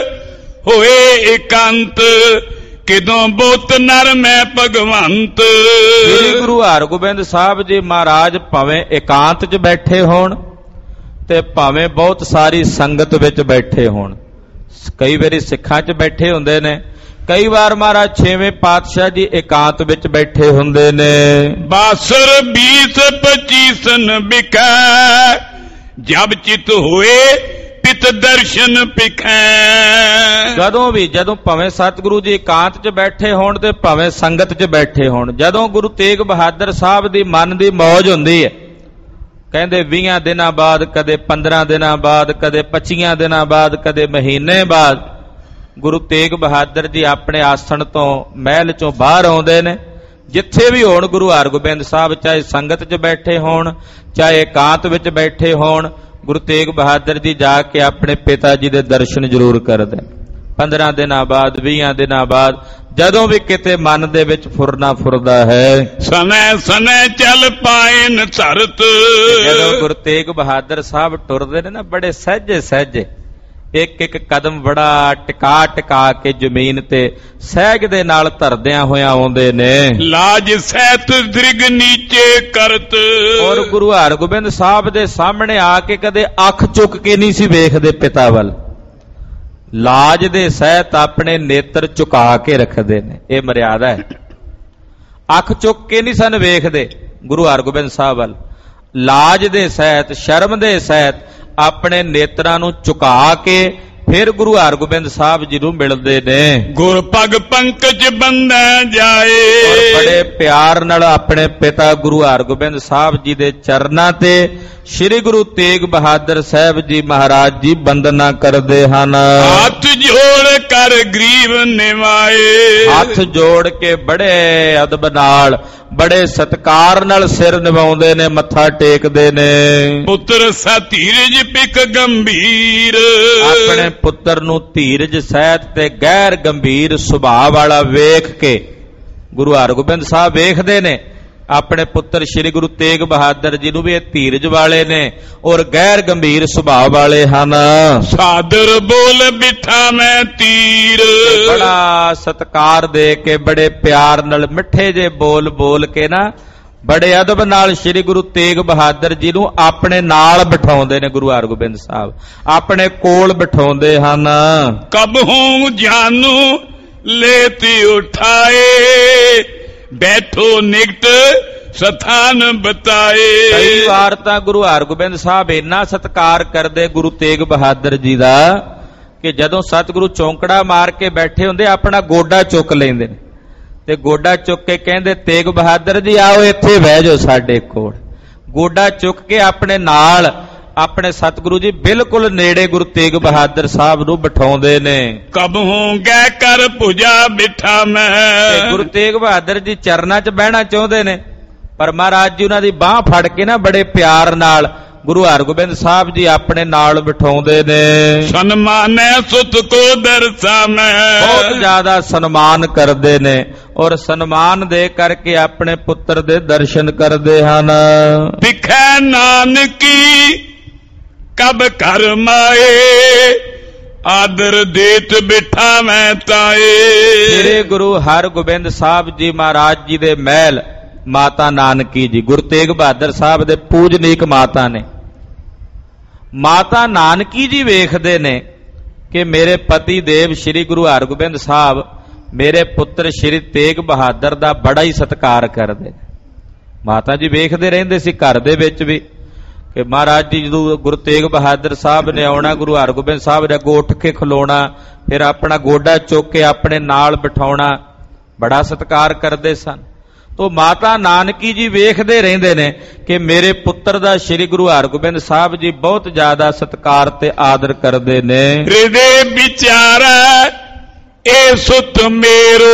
ਹੋਏ ਇਕੰਤ, ਕਿਦੋਂ ਬੋਤ ਨਰ ਮੈਂ ਭਗਵੰਤ। ਸ੍ਰੀ ਗੁਰੂ ਹਰਿਗੋਬਿੰਦ ਸਾਹਿਬ ਜੀ ਮਹਾਰਾਜ ਭਾਵੇਂ ਇਕਾਂਤ 'ਚ ਬੈਠੇ ਹੋਣ ਤੇ ਭਾਵੇਂ ਬਹੁਤ ਸਾਰੀ ਸੰਗਤ ਵਿੱਚ ਬੈਠੇ ਹੋਣ। ਕਈ ਵਾਰੀ ਸਿੱਖਾਂ 'ਚ ਬੈਠੇ ਹੁੰਦੇ ਨੇ, ਕਈ ਵਾਰ ਮਹਾਰਾਜ ਛੇਵੇਂ ਪਾਤਸ਼ਾਹ ਜੀ ਇਕਾਂਤ ਵਿੱਚ ਬੈਠੇ ਹੁੰਦੇ ਨੇ। ਬਾਸਰ ਬੀਸ ਪਚੀਸਨ ਬਿਕੈ, ਜਬ ਚਿਤ ਹੋਏ ਪਿਤ ਦਰਸ਼ਨ ਪਿਖੈ। ਜਦੋਂ ਵੀ, ਜਦੋਂ ਭਾਵੇਂ ਸਤਿਗੁਰੂ ਜੀ ਇਕਾਂਤ 'ਚ ਬੈਠੇ ਹੋਣ ਤੇ ਭਾਵੇਂ ਸੰਗਤ 'ਚ ਬੈਠੇ ਹੋਣ, ਜਦੋਂ ਗੁਰੂ ਤੇਗ ਬਹਾਦਰ ਸਾਹਿਬ ਦੀ ਮਨ ਦੀ ਮੌਜ ਹੁੰਦੀ ਹੈ, ਕਹਿੰਦੇ ਵੀਹਾਂ ਦਿਨਾਂ ਬਾਅਦ, ਕਦੇ ਪੰਦਰਾਂ ਦਿਨਾਂ ਬਾਅਦ, ਕਦੇ ਪੱਚੀਆਂ ਦਿਨਾਂ ਬਾਅਦ, ਕਦੇ ਮਹੀਨੇ ਬਾਅਦ ਗੁਰੂ ਤੇਗ ਬਹਾਦਰ ਜੀ ਆਪਣੇ ਆਸਣ ਤੋਂ, ਮਹਿਲ 'ਚੋਂ ਬਾਹਰ ਆਉਂਦੇ ਨੇ। ਜਿੱਥੇ ਵੀ ਹੋਣ ਗੁਰੂ ਹਰਗੋਬਿੰਦ ਸਾਹਿਬ, ਚਾਹੇ ਸੰਗਤ 'ਚ ਬੈਠੇ ਹੋਣ, ਚਾਹੇ ਇਕਾਂਤ ਵਿੱਚ ਬੈਠੇ ਹੋਣ, ਗੁਰੂ ਤੇਗ ਬਹਾਦਰ ਜੀ ਜਾ ਕੇ ਆਪਣੇ ਪਿਤਾ ਜੀ ਦੇ ਦਰਸ਼ਨ ਜ਼ਰੂਰ ਕਰਦੇ। ਪੰਦਰਾਂ ਦਿਨਾਂ ਬਾਅਦ, ਵੀਹਾਂ ਦਿਨਾਂ ਬਾਅਦ, ਜਦੋਂ ਵੀ ਕਿਤੇ ਮਨ ਦੇ ਵਿੱਚ ਫੁਰਨਾ ਫੁਰਦਾ ਹੈ। ਸਨੈ ਸਨੈ ਚੱਲ ਪਾਏ ਨ ਧਰਤ, ਜਦੋਂ ਗੁਰੂ ਤੇਗ ਬਹਾਦਰ ਸਾਹਿਬ ਟੁਰਦੇ ਨੇ ਨਾ, ਬੜੇ ਸਹਿਜੇ ਸਹਿਜੇ, ਇੱਕ ਇੱਕ ਕਦਮ ਬੜਾ ਟਿਕਾ ਟਿਕਾ ਕੇ ਜ਼ਮੀਨ ਤੇ ਸਹਿਜ ਦੇ ਨਾਲ ਧਰਦਿਆਂ ਹੋਇਆਂ ਆਉਂਦੇ ਨੇ। ਲਾਜ ਸਹਿਤ ਦ੍ਰਿਗ ਨੀਚੇ ਕਰਤ, ਔਰ ਗੁਰੂ ਹਰਗੋਬਿੰਦ ਸਾਹਿਬ ਦੇ ਸਾਹਮਣੇ ਆ ਕੇ ਕਦੇ ਅੱਖ ਚੁੱਕ ਕੇ ਨਹੀਂ ਸੀ ਵੇਖਦੇ ਪਿਤਾ ਵੱਲ। ਲਾਜ ਦੇ ਸਹਿਤ ਆਪਣੇ ਨੇਤਰ ਝੁਕਾ ਕੇ ਰੱਖਦੇ ਨੇ, ਇਹ ਮਰਿਆਦਾ ਹੈ। ਅੱਖ ਚੁੱਕ ਕੇ ਨਹੀਂ ਸਨ ਵੇਖਦੇ ਗੁਰੂ ਹਰਗੋਬਿੰਦ ਸਾਹਿਬ ਵੱਲ। ਲਾਜ ਦੇ ਸਹਿਤ, ਸ਼ਰਮ ਦੇ ਸਹਿਤ ਆਪਣੇ ਨੇਤਰਾਂ ਨੂੰ ਝੁਕਾ ਕੇ ਫਿਰ ਗੁਰੂ ਹਰਗੋਬਿੰਦ ਸਾਹਿਬ ਜੀ ਨੂੰ ਮਿਲਦੇ ਨੇ। ਗੁਰ ਪਗ ਪੰਕਜ ਬੰਦੈ ਜਾਏ, ਔਰ ਬੜੇ ਪਿਆਰ ਨਾਲ ਆਪਣੇ ਪਿਤਾ ਗੁਰੂ ਹਰਗੋਬਿੰਦ ਸਾਹਿਬ ਜੀ ਦੇ ਚਰਨਾਂ ਤੇ ਸ਼੍ਰੀ ਗੁਰੂ ਤੇਗ ਬਹਾਦਰ ਸਾਹਿਬ ਜੀ ਮਹਾਰਾਜ ਜੀ ਬੰਦਨਾ ਕਰਦੇ ਹਨ। ਹੱਥ ਜੋੜ ਕਰ ਗਰੀਬ ਨਿਵਾਏ, ਹੱਥ ਜੋੜ ਕੇ ਬੜੇ ਅਦਬ ਨਾਲ, ਬੜੇ ਸਤਿਕਾਰ ਨਾਲ ਸਿਰ ਨਿਵਾਉਂਦੇ ਨੇ, ਮੱਥਾ ਟੇਕਦੇ ਨੇ। ਪੁੱਤਰ ਸਾ ਧੀਰਜ ਪਿਕ ਗੰਭੀਰ, ਆਪਣੇ ਪੁੱਤਰ ਨੂੰ ਧੀਰਜ ਸਹਿਤ ਤੇ ਗੈਰ ਗੰਭੀਰ ਸੁਭਾਅ ਵਾਲਾ ਵੇਖ ਕੇ ਗੁਰੂ ਹਰਗੋਬਿੰਦ ਸਾਹਿਬ ਵੇਖਦੇ ਨੇ ਆਪਣੇ ਪੁੱਤਰ ਸ਼੍ਰੀ ਗੁਰੂ ਤੇਗ ਬਹਾਦਰ ਜੀ ਨੂੰ ਵੀ ਇਹ ਧੀਰਜ ਵਾਲੇ ਨੇ ਔਰ ਗੈਰ ਗੰਭੀਰ ਸੁਭਾਅ ਵਾਲੇ ਹਨ। ਸਾਦਰ ਬੋਲ ਬਿਠਾ ਮੈਂ ਤੀਰ, ਬੜਾ ਸਤਿਕਾਰ ਦੇ ਕੇ, ਬੜੇ ਪਿਆਰ ਨਾਲ, ਮਿੱਠੇ ਜੇ ਬੋਲ ਬੋਲ ਕੇ ਨਾ, ਬੜੇ ਅਦਬ ਨਾਲ ਸ਼੍ਰੀ ਗੁਰੂ ਤੇਗ ਬਹਾਦਰ ਜੀ ਨੂੰ ਆਪਣੇ ਨਾਲ ਬਿਠਾਉਂਦੇ ਨੇ। ਗੁਰੂ ਹਰਗੋਬਿੰਦ ਸਾਹਿਬ ਆਪਣੇ ਕੋਲ ਬਿਠਾਉਂਦੇ ਹਨ। ਕਬਹੂ ਜਾਨੂ ਲੇਤੀ ਉਠਾਏ, ਬੈਠੋ ਨਿਕਟ ਸਥਾਨ ਬਤਾਏ। ਕਈ ਵਾਰ ਤਾਂ ਗੁਰੂ ਹਰਗੋਬਿੰਦ ਸਾਹਿਬ ਇੰਨਾ ਸਤਿਕਾਰ ਕਰਦੇ ਗੁਰੂ ਤੇਗ ਬਹਾਦਰ ਜੀ ਦਾ ਕਿ ਜਦੋਂ ਸਤਿਗੁਰੂ ਚੌਂਕੜਾ ਮਾਰ ਕੇ ਬੈਠੇ ਹੁੰਦੇ, ਆਪਣਾ ਗੋਡਾ ਚੁੱਕ ਲੈਂਦੇ ਨੇ ਤੇ ਗੋਡਾ ਚੁੱਕ ਕੇ ਕਹਿੰਦੇ, ਤੇਗ ਬਹਾਦਰ ਜੀ ਆਓ ਇੱਥੇ ਬਹਿ ਜਾਓ ਸਾਡੇ ਕੋਲ। ਗੋਡਾ ਚੁੱਕ ਕੇ ਆਪਣੇ ਨਾਲ, ਆਪਣੇ ਸਤਿਗੁਰੂ ਜੀ ਬਿਲਕੁਲ ਨੇੜੇ ਗੁਰੂ ਤੇਗ ਬਹਾਦਰ ਸਾਹਿਬ ਨੂੰ ਬਿਠਾਉਂਦੇ ਨੇ। ਕਬਹੂ ਗੈ ਕਰ ਭੁਜਾ ਬਿਠਾ ਮੈਂ, ਗੁਰੂ ਤੇਗ ਬਹਾਦਰ ਜੀ ਚਰਨਾਂ 'ਚ ਬਹਿਣਾ ਚਾਹੁੰਦੇ ਨੇ, ਪਰ ਮਹਾਰਾਜ ਜੀ ਉਹਨਾਂ ਦੀ ਬਾਹ ਫੜ ਕੇ ਨਾ ਬੜੇ ਪਿਆਰ ਨਾਲ ਗੁਰੂ ਹਰਗੋਬਿੰਦ ਸਾਹਿਬ ਜੀ ਆਪਣੇ ਨਾਲ ਬਿਠਾਉਂਦੇ ਨੇ। ਸਨਮਾਨੈ ਸੁਤ ਕੋ ਦਰਸਾਮੈ, ਬਹੁਤ ਜ਼ਿਆਦਾ ਸਨਮਾਨ ਕਰਦੇ ਨੇ ਔਰ ਸਨਮਾਨ ਦੇ ਕਰਕੇ ਆਪਣੇ ਪੁੱਤਰ ਦੇ ਦਰਸ਼ਨ ਕਰਦੇ ਹਨ। ਦਿਖੈ ਨਾਨਕੀ ਕਬ ਘਰ ਮਾਏ, ਆਦਰ ਦੇਤ ਬਿਠਾਵੈ ਤਾਏ। ਸ੍ਰੀ ਗੁਰੂ ਹਰਗੋਬਿੰਦ ਸਾਹਿਬ ਜੀ ਮਹਾਰਾਜ ਜੀ ਦੇ ਮਹਿਲ ਮਾਤਾ ਨਾਨਕੀ ਜੀ, ਗੁਰੂ ਤੇਗ ਬਹਾਦਰ ਸਾਹਿਬ ਦੇ ਪੂਜਨੀਕ ਮਾਤਾ ਨੇ। ਮਾਤਾ ਨਾਨਕੀ ਜੀ ਵੇਖਦੇ ਨੇ ਕਿ ਮੇਰੇ ਪਤੀ ਦੇਵ ਸ੍ਰੀ ਗੁਰੂ ਹਰਗੋਬਿੰਦ ਸਾਹਿਬ ਮੇਰੇ ਪੁੱਤਰ ਸ੍ਰੀ ਤੇਗ ਬਹਾਦਰ ਦਾ ਬੜਾ ਹੀ ਸਤਿਕਾਰ ਕਰਦੇ ਨੇ। ਮਾਤਾ ਜੀ ਵੇਖਦੇ ਰਹਿੰਦੇ ਸੀ ਘਰ ਦੇ ਵਿੱਚ ਵੀ ਕਿ ਮਹਾਰਾਜ ਜੀ ਜਦੋਂ ਗੁਰੂ ਤੇਗ ਬਹਾਦਰ ਸਾਹਿਬ ਨੇ ਆਉਣਾ, ਗੁਰੂ ਹਰਗੋਬਿੰਦ ਸਾਹਿਬ ਨੇ ਅੱਗੋਂ ਉੱਠ ਕੇ ਖਲੋਣਾ, ਫਿਰ ਆਪਣਾ ਗੋਡਾ ਚੁੱਕ ਕੇ ਆਪਣੇ ਨਾਲ ਬਿਠਾਉਣਾ, ਬੜਾ ਸਤਿਕਾਰ ਕਰਦੇ ਸਨ। ਤੋ ਮਾਤਾ ਨਾਨਕੀ ਜੀ ਵੇਖਦੇ ਰਹਿੰਦੇ ਨੇ ਕਿ ਮੇਰੇ ਪੁੱਤਰ ਦਾ ਸ੍ਰੀ ਗੁਰੂ ਹਰਗੋਬਿੰਦ ਸਾਹਿਬ ਜੀ ਬਹੁਤ ਜ਼ਿਆਦਾ ਸਤਿਕਾਰ ਤੇ ਆਦਰ ਕਰਦੇ ਨੇ। ਹਿਰਦੇ ਵਿਚਾਰੈ ਇਹ ਸੁਤ ਮੇਰੋ,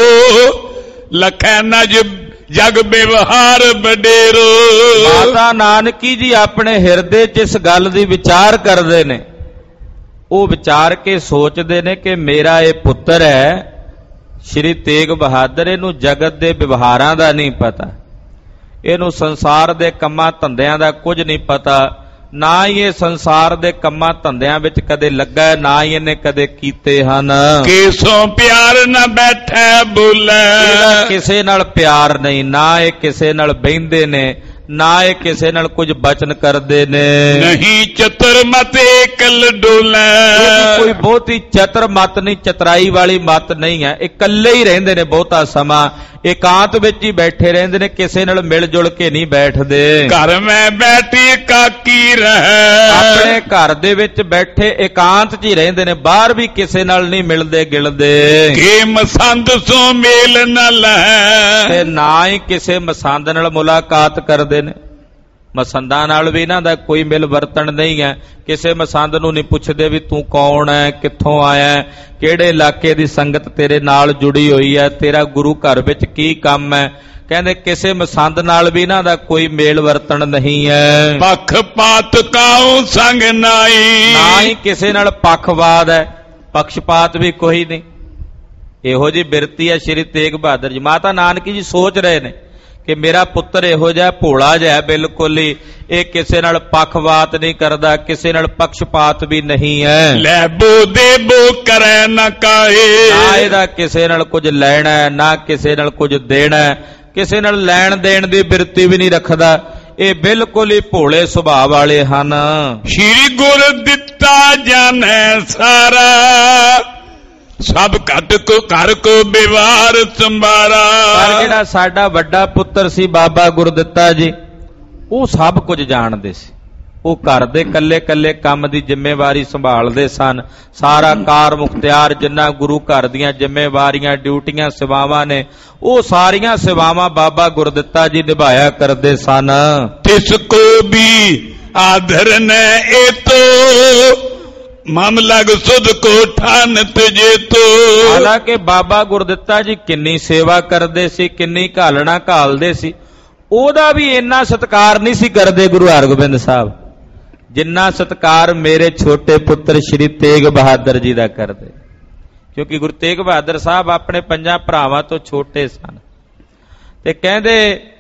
ਲਖੈ ਨਜ ਜਗ ਵਿਵਹਾਰ ਬਡੇਰੋ। ਮਾਤਾ ਨਾਨਕੀ ਜੀ ਆਪਣੇ ਹਿਰਦੇ 'ਚ ਇਸ ਗੱਲ ਦੀ ਵਿਚਾਰ ਕਰਦੇ ਨੇ। ਉਹ ਵਿਚਾਰ ਕੇ ਸੋਚਦੇ ਨੇ ਕਿ ਮੇਰਾ ਇਹ ਪੁੱਤਰ ਹੈ ਸ੍ਰੀ ਤੇਗ ਬਹਾਦਰ, ਇਹਨੂੰ ਜਗਤ ਦੇ ਵਿਵਹਾਰਾਂ ਦਾ ਨਹੀਂ ਪਤਾ, ਇਹਨੂੰ ਸੰਸਾਰ ਦੇ ਕੰਮਾਂ ਧੰਦਿਆਂ ਦਾ ਕੁਝ ਨਹੀਂ ਪਤਾ, ਨਾ ਹੀ ਇਹ ਸੰਸਾਰ ਦੇ ਕੰਮਾਂ ਧੰਦਿਆਂ ਵਿੱਚ ਕਦੇ ਲੱਗਾ ਹੈ, ਨਾ ਹੀ ਇਹਨੇ ਕਦੇ ਕੀਤੇ ਹਨ। ਕਿਸੋਂ ਪਿਆਰ ਨਾ ਬੈਠੈ ਬੋਲੇ, ਇਹਦਾ ਕਿਸੇ ਨਾਲ ਪਿਆਰ ਨਹੀਂ, ਨਾ ਇਹ ਕਿਸੇ ਨਾਲ ਬਹਿੰਦੇ ਨੇ, ਨਾ ਇਹ ਕਿਸੇ ਨਾਲ ਕੁਝ ਬਚਨ ਕਰਦੇ ਨੇ। ਨਹੀਂ ਚਤੁਰ ਮਤ ਇਕਲ ਡੋਲੇ, ਕੋਈ ਬਹੁਤੀ ਚਤਰ ਮਤ ਨਹੀਂ, ਚਤਰਾਈ ਵਾਲੀ ਮਤ ਨਹੀਂ ਹੈ। ਇਕੱਲੇ ਹੀ ਰਹਿੰਦੇ ਨੇ ਬਹੁਤਾ ਸਮਾਂ, ਇਕਾਂਤ ਵਿੱਚ ਹੀ ਬੈਠੇ ਰਹਿੰਦੇ ਨੇ, ਕਿਸੇ ਨਾਲ ਮਿਲ ਜੁਲ ਕੇ ਨਹੀਂ ਬੈਠਦੇ। ਘਰ ਮੈਂ ਬੈਠੀ ਕਾਕੀ ਰਹਿ, ਆਪਣੇ ਘਰ ਦੇ ਵਿੱਚ ਬੈਠੇ ਇਕਾਂਤ 'ਚ ਹੀ ਰਹਿੰਦੇ ਨੇ, ਬਾਹਰ ਵੀ ਕਿਸੇ ਨਾਲ ਨਹੀਂ ਮਿਲਦੇ ਗਿਲਦੇ। ਕਿ ਮਸੰਦ ਸੋ ਮੇਲ न ਲੈ, ਤੇ ਨਾ ਹੀ ਕਿਸੇ ਮਸੰਦ ਨਾਲ ਮੁਲਾਕਾਤ ਕਰਦੇ ਨੇ। ਮਸੰਦਾਂ ਨਾਲ ਵੀ ਇਹਨਾਂ ਦਾ ਕੋਈ ਮਿਲ ਵਰਤਣ ਨਹੀਂ ਹੈ। ਕਿਸੇ ਮਸੰਦ ਨੂੰ ਨਹੀਂ ਪੁੱਛਦੇ ਵੀ ਤੂੰ ਕੌਣ ਹੈ, ਕਿੱਥੋਂ ਆਇਆ, ਕਿਹੜੇ ਇਲਾਕੇ ਦੀ ਸੰਗਤ ਤੇਰੇ ਨਾਲ ਜੁੜੀ ਹੋਈ ਹੈ, ਤੇਰਾ ਗੁਰੂ ਘਰ ਵਿੱਚ ਕੀ ਕੰਮ ਹੈ। ਕਹਿੰਦੇ ਕਿਸੇ ਮਸੰਦ ਨਾਲ ਵੀ ਇਹਨਾਂ ਦਾ ਕੋਈ ਮੇਲ ਵਰਤਣ ਨਹੀਂ ਹੈ। ਪੱਖਪਾਤ ਕਾਉ ਸੰਗ ਨਾਈ, ਨਾ ਹੀ ਕਿਸੇ ਨਾਲ ਪੱਖਵਾਦ ਹੈ, ਪੱਖਪਾਤ ਵੀ ਕੋਈ ਨਹੀਂ। ਇਹੋ ਜੀ ਬਿਰਤੀ ਹੈ ਸ੍ਰੀ ਤੇਗ ਬਹਾਦਰ ਜੀ। ਮਾਤਾ ਨਾਨਕੀ ਜੀ ਸੋਚ ਰਹੇ ਨੇ ਕਿ ਮੇਰਾ ਪੁੱਤਰ ਇਹੋ ਜਿਹਾ ਭੋਲਾ ਜਿਹਾ ਬਿਲਕੁਲ ਹੀ, ਇਹ ਕਿਸੇ ਨਾਲ ਪੱਖਵਾਤ ਨਹੀਂ ਕਰਦਾ, ਕਿਸੇ ਨਾਲ ਪੱਖਪਾਤ ਵੀ ਨਹੀਂ ਹੈ। ਲੈ ਬੋ ਦੇ ਬੋ ਕਰੈ ਨਾ ਕਾਏ, ਨਾ ਇਹਦਾ ਕਿਸੇ ਨਾਲ ਕੁਝ ਲੈਣਾ, ਨਾ ਕਿਸੇ ਨਾਲ ਕੁਝ ਦੇਣਾ, ਕਿਸੇ ਨਾਲ ਲੈਣ ਦੇਣ ਦੀ ਬਿਰਤੀ ਵੀ ਨਹੀਂ ਰੱਖਦਾ। ਇਹ ਬਿਲਕੁਲ ਹੀ ਭੋਲੇ ਸੁਭਾਅ ਵਾਲੇ ਹਨ। ਸ਼੍ਰੀ ਗੁਰ ਦਿੱਤਾ ਜਾਣੈ ਸਾਰਾ, ਸਭ ਘਟ ਕੋ ਘਰ ਕੋ ਵਿਵਾਰ ਸੰਭਾਰਾ। ਪਰ ਜਿਹੜਾ ਸਾਡਾ ਵੱਡਾ ਪੁੱਤਰ ਸੀ ਬਾਬਾ ਗੁਰਦਿੱਤਾ ਜੀ, ਉਹ ਸਭ ਕੁਝ ਜਾਣਦੇ ਸੀ। ਉਹ ਘਰ ਦੇ ਕੱਲੇ ਕੱਲੇ ਕੰਮ ਦੀ ਜ਼ਿੰਮੇਵਾਰੀ ਸੰਭਾਲਦੇ ਸਨ। ਸਾਰਾ ਕਾਰ ਮੁਖਤਿਆਰ ਜਿੰਨਾ ਗੁਰੂ ਘਰ ਦੀਆਂ ਜ਼ਿੰਮੇਵਾਰੀਆਂ, ਡਿਊਟੀਆਂ, ਸੇਵਾਵਾਂ ਨੇ, ਉਹ ਸਾਰੀਆਂ ਸੇਵਾਵਾਂ ਬਾਬਾ ਗੁਰਦਿੱਤਾ ਜੀ ਨਿਭਾਇਆ ਕਰਦੇ ਸਨ। ਤਿਸ ਕੋ ਵੀ ਆਦਰ ਨ ਏਤੋ, ਮਮ ਲਗ ਸੁਧ ਕੋ ਠਾਨ ਤਜੇ ਤੋ। ਹਾਲਾਂਕਿ ਬਾਬਾ ਗੁਰਦਿੱਤਾ ਜੀ ਕਿੰਨੀ ਸੇਵਾ ਕਰਦੇ ਸੀ, ਕਿੰਨੀ ਘਾਲਣਾ ਘਾਲਦੇ ਸੀ, ਉਹਦਾ ਵੀ ਇੰਨਾ ਸਤਿਕਾਰ ਨਹੀਂ ਸੀ ਕਰਦੇ ਗੁਰੂ ਹਰਗੋਬਿੰਦ ਸਾਹਿਬ, ਜਿੰਨਾ ਸਤਿਕਾਰ ਮੇਰੇ ਛੋਟੇ ਪੁੱਤਰ ਸ੍ਰੀ ਤੇਗ ਬਹਾਦਰ ਜੀ ਦਾ ਕਰਦੇ। ਕਿਉਂਕਿ ਗੁਰੂ ਤੇਗ ਬਹਾਦਰ ਸਾਹਿਬ ਆਪਣੇ ਪੰਜਾਂ ਭਰਾਵਾਂ ਤੋਂ ਛੋਟੇ ਸਨ, ਤੇ ਕਹਿੰਦੇ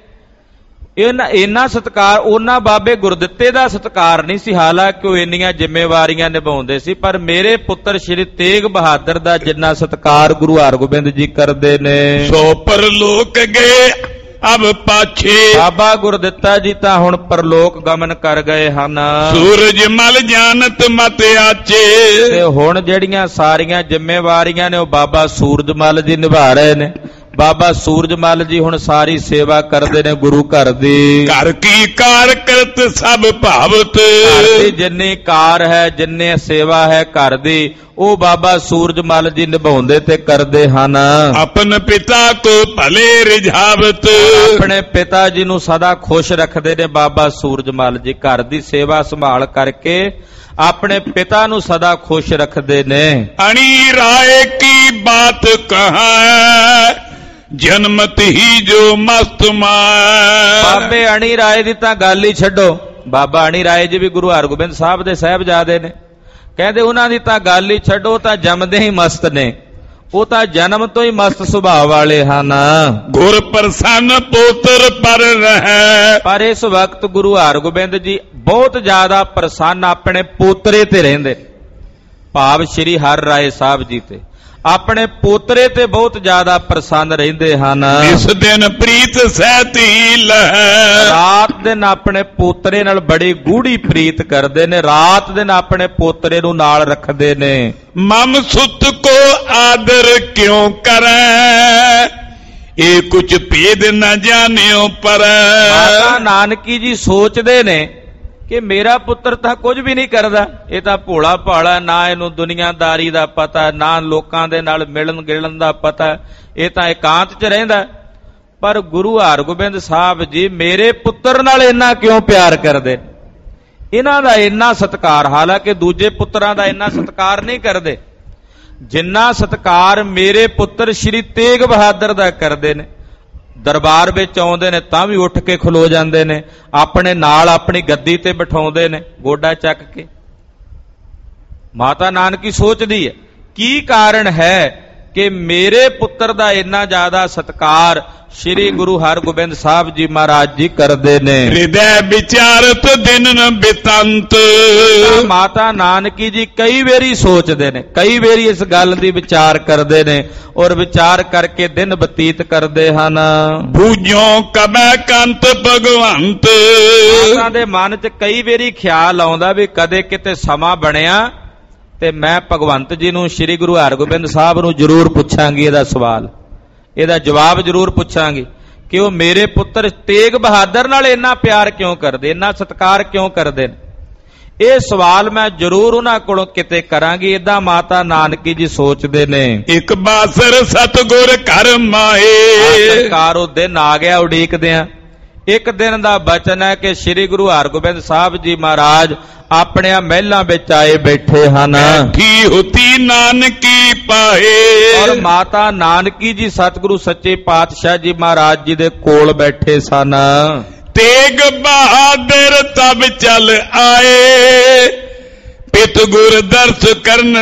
ਇਹਨਾਂ ਇੰਨਾ ਸਤਿਕਾਰ ਉਹਨਾਂ ਬਾਬੇ ਗੁਰਦਿੱਤੇ ਦਾ ਸਤਿਕਾਰ ਨਹੀਂ ਸੀ, ਹਾਲਾਂਕਿ ਉਹ ਇੰਨੀਆਂ ਜ਼ਿੰਮੇਵਾਰੀਆਂ ਨਿਭਾਉਂਦੇ ਸੀ, ਪਰ ਮੇਰੇ ਪੁੱਤਰ ਸ੍ਰੀ ਤੇਗ ਬਹਾਦਰ ਦਾ ਜਿੰਨਾ ਸਤਿਕਾਰ ਗੁਰੂ ਹਰਗੋਬਿੰਦ ਜੀ ਕਰਦੇ ਨੇ। ਸੋ ਪਰਲੋਕ ਗਏ ਅਬ ਪਾਛੇ, ਬਾਬਾ ਗੁਰਦਿੱਤਾ ਜੀ ਤਾਂ ਹੁਣ ਪਰਲੋਕ ਗਮਨ ਕਰ ਗਏ ਹਨ। ਸੂਰਜ ਮਲ ਜਾਨਤ ਮਤ ਆਚੇ, ਤੇ ਹੁਣ ਜਿਹੜੀਆਂ ਸਾਰੀਆਂ ਜ਼ਿੰਮੇਵਾਰੀਆਂ ਨੇ ਉਹ ਬਾਬਾ ਸੂਰਜਮਲ ਜੀ ਨਿਭਾ ਰਹੇ ਨੇ। ਬਾਬਾ ਸੂਰਜਮਲ ਜੀ ਹੁਣ ਸਾਰੀ ਸੇਵਾ ਕਰਦੇ ਨੇ ਗੁਰੂ ਘਰ ਦੀ। ਘਰ ਕੀ ਕਾਰ ਕਰਤ ਸਭ ਭਾਵਤ, ਘਰ ਦੀ ਜਿੰਨੀ ਕਾਰ ਹੈ, ਜਿੰਨੀ ਸੇਵਾ ਹੈ ਘਰ ਦੀ, ਉਹ ਬਾਬਾ ਸੂਰਜਮਲ ਜੀ ਨਿਭਾਉਂਦੇ ਤੇ ਕਰਦੇ ਹਨ। ਆਪਣੇ ਪਿਤਾ ਕੋ ਭਲੇ ਰਿਝਾਵਤ, ਆਪਣੇ ਪਿਤਾ ਜੀ ਨੂੰ ਸਦਾ ਖੁਸ਼ ਰੱਖਦੇ ਨੇ ਬਾਬਾ ਸੂਰਜਮਲ ਜੀ। ਘਰ ਦੀ ਸੇਵਾ ਸੰਭਾਲ ਕਰਕੇ ਆਪਣੇ ਪਿਤਾ ਨੂੰ ਸਦਾ ਖੁਸ਼ ਰੱਖਦੇ ਨੇ। ਅਣੀ ਰਾਏ ਕੀ ਬਾਤ ਕਹਾਂ, ਜਨਮਤ ਹੀ ਜੋ ਮਸਤ ਮਾਂ। ਬਾਬੇ ਅਣੀ ਰਾਏ ਦੀ ਤਾਂ ਗੱਲ ਹੀ ਛੱਡੋ, ਬਾਬਾ ਅਣੀ ਰਾਏ ਜੀ ਵੀ ਗੁਰੂ ਹਰਗੋਬਿੰਦ ਸਾਹਿਬ ਦੇ ਸਾਹਿਬਜ਼ਾਦੇ ਨੇ। ਕਹਿੰਦੇ ਉਹਨਾਂ ਦੀ ਤਾਂ ਗੱਲ ਹੀ ਛੱਡੋ, ਤਾਂ ਜੰਮਦੇ ਹੀ ਮਸਤ ਨੇ, ਉਹ ਤਾਂ ਜਨਮ ਤੋਂ ਹੀ ਮਸਤ ਸੁਭਾਅ ਵਾਲੇ ਹਨ। ਗੁਰ ਪ੍ਰਸੰਨ ਪੁੱਤਰ ਪਰ ਰਹਿ। ਪਰ ਇਸ ਵਕਤ ਗੁਰੂ ਹਰਗੋਬਿੰਦ ਜੀ ਬਹੁਤ ਜ਼ਿਆਦਾ ਪ੍ਰਸੰਨ ਆਪਣੇ ਪੋਤਰੇ ਤੇ ਰਹਿੰਦੇ, ਭਾਵ ਸ਼੍ਰੀ ਹਰਿ ਰਾਏ ਸਾਹਿਬ ਜੀ ਤੇ, ਆਪਣੇ ਪੋਤਰੇ ਤੇ ਬਹੁਤ ਜ਼ਿਆਦਾ ਪ੍ਰਸੰਨ ਰਹਿੰਦੇ ਹਨ। ਇਸ ਦਿਨ ਪ੍ਰੀਤ ਸਹਿਤੀ ਲਹਿ। ਰਾਤ ਦਿਨ ਆਪਣੇ ਪੋਤਰੇ ਨਾਲ ਬੜੀ ਗੂੜੀ ਪ੍ਰੀਤ ਕਰਦੇ ਨੇ, ਰਾਤ ਦਿਨ ਆਪਣੇ ਪੋਤਰੇ ਨੂੰ ਨਾਲ ਰੱਖਦੇ ਨੇ। ਮਮ ਸੁਤ ਕੋ ਆਦਰ ਕਿਉਂ ਕਰੈ, ਇਹ ਕੁਛ ਭੇਦ ਨਾ ਜਾਣਿਓ ਪਰ। ਮਾਤਾ ਨਾਨਕੀ ਜੀ ਸੋਚਦੇ ਨੇ ਕਿ ਮੇਰਾ ਪੁੱਤਰ ਤਾਂ ਕੁਝ ਵੀ ਨਹੀਂ ਕਰਦਾ, ਇਹ ਤਾਂ ਭੋਲਾ ਭਾਲਾ, ਨਾ ਇਹਨੂੰ ਦੁਨੀਆਦਾਰੀ ਦਾ ਪਤਾ, ਨਾ ਲੋਕਾਂ ਦੇ ਨਾਲ ਮਿਲਣ ਗਿਲਣ ਦਾ ਪਤਾ, ਇਹ ਤਾਂ ਇਕਾਂਤ 'ਚ ਰਹਿੰਦਾ। ਪਰ ਗੁਰੂ ਹਰਗੋਬਿੰਦ ਸਾਹਿਬ ਜੀ ਮੇਰੇ ਪੁੱਤਰ ਨਾਲ ਇੰਨਾ ਕਿਉਂ ਪਿਆਰ ਕਰਦੇ, ਇਹਨਾਂ ਦਾ ਇੰਨਾ ਸਤਿਕਾਰ, ਹਾਲਾਂਕਿ ਦੂਜੇ ਪੁੱਤਰਾਂ ਦਾ ਇੰਨਾ ਸਤਿਕਾਰ ਨਹੀਂ ਕਰਦੇ ਜਿੰਨਾ ਸਤਿਕਾਰ ਮੇਰੇ ਪੁੱਤਰ ਸ਼੍ਰੀ ਤੇਗ ਬਹਾਦਰ ਦਾ ਕਰਦੇ ਨੇ। ਦਰਬਾਰ ਵਿੱਚ ਆਉਂਦੇ ਨੇ ਤਾਂ ਵੀ ਉੱਠ ਕੇ ਖਲੋ ਜਾਂਦੇ ਨੇ, ਆਪਣੇ ਨਾਲ ਆਪਣੀ ਗੱਦੀ ਤੇ ਬਿਠਾਉਂਦੇ ਨੇ ਗੋਡਾ ਚੱਕ ਕੇ। ਮਾਤਾ ਨਾਨਕੀ ਸੋਚਦੀ ਹੈ ਕੀ ਕਾਰਨ ਹੈ ਕਿ ਮੇਰੇ ਪੁੱਤਰ ਦਾ ਇੰਨਾ ਜ਼ਿਆਦਾ ਸਤਿਕਾਰ ਸ਼੍ਰੀ ਗੁਰੂ ਹਰਗੋਬਿੰਦ ਸਾਹਿਬ ਜੀ ਮਹਾਰਾਜ ਜੀ ਕਰਦੇ ਨੇ। ਹਿਰਦੈ ਵਿਚਾਰਤ ਦਿਨ ਨ ਬਿਤੰਤ। ਮਾਤਾ ਨਾਨਕੀ ਜੀ ਕਈ ਵਾਰੀ ਸੋਚਦੇ ਨੇ, ਕਈ ਵਾਰੀ ਇਸ ਗੱਲ ਦੀ ਵਿਚਾਰ ਕਰਦੇ ਨੇ ਔਰ ਵਿਚਾਰ ਕਰਕੇ ਦਿਨ ਬਤੀਤ ਕਰਦੇ ਹਨ। ਬੂਝੋ ਕਬੈ ਕੰਤ ਭਗਵੰਤ। ਉਹਨਾਂ ਦੇ ਮਨ 'ਚ ਕਈ ਵਾਰੀ ਖਿਆਲ ਆਉਂਦਾ ਵੀ ਕਦੇ ਕਿਤੇ ਸਮਾਂ ਬਣਿਆ ਤੇ ਮੈਂ ਭਗਵੰਤ ਜੀ ਨੂੰ, ਸ਼੍ਰੀ ਗੁਰੂ ਹਰਗੋਬਿੰਦ ਸਾਹਿਬ ਨੂੰ ਜ਼ਰੂਰ ਪੁੱਛਾਂਗੀ ਇਹਦਾ ਸਵਾਲ, ਇਹਦਾ ਜਵਾਬ ਜ਼ਰੂਰ ਪੁੱਛਾਂਗੀ ਕਿ ਉਹ ਮੇਰੇ ਪੁੱਤਰ ਤੇਗ ਬਹਾਦਰ ਨਾਲ ਇੰਨਾ ਪਿਆਰ ਕਿਉਂ ਕਰਦੇ, ਇੰਨਾ ਸਤਿਕਾਰ ਕਿਉਂ ਕਰਦੇ ਨੇ। ਇਹ ਸਵਾਲ ਮੈਂ ਜ਼ਰੂਰ ਉਹਨਾਂ ਕੋਲੋਂ ਕਿਤੇ ਕਰਾਂਗੀ, ਏਦਾਂ ਮਾਤਾ ਨਾਨਕੀ ਜੀ ਸੋਚਦੇ ਨੇ। ਇੱਕ ਬਾਸਰ ਸਤਿਗੁਰ ਘਰ ਮਾਏ। ਸਰਕਾਰ ਉਹ ਦਿਨ ਆ ਗਿਆ ਉਡੀਕਦੇ ਆ। ਇੱਕ ਦਿਨ ਦਾ ਬਚਨ ਹੈ ਕਿ ਸ਼੍ਰੀ ਗੁਰੂ ਹਰਗੋਬਿੰਦ ਸਾਹਿਬ ਜੀ ਮਹਾਰਾਜ ਆਪਣਿਆਂ ਮਹਿਲਾਂ ਵਿੱਚ ਆਏ ਬੈਠੇ ਹਨ। ਬੈਠੀ ਹੁਤੀ ਨਾਨਕੀ ਪਾਏ। ਔਰ ਮਾਤਾ ਨਾਨਕੀ ਜੀ ਸਤਿਗੁਰੂ ਸੱਚੇ ਪਾਤਸ਼ਾਹ ਜੀ ਮਹਾਰਾਜ ਜੀ ਦੇ ਕੋਲ ਬੈਠੇ ਸਨ। ਤੇਗ ਬਹਾਦਰ ਤਬ ਚੱਲ ਆਏ, ਪਿਤ ਗੁਰ ਦਰਸ ਕਰਨ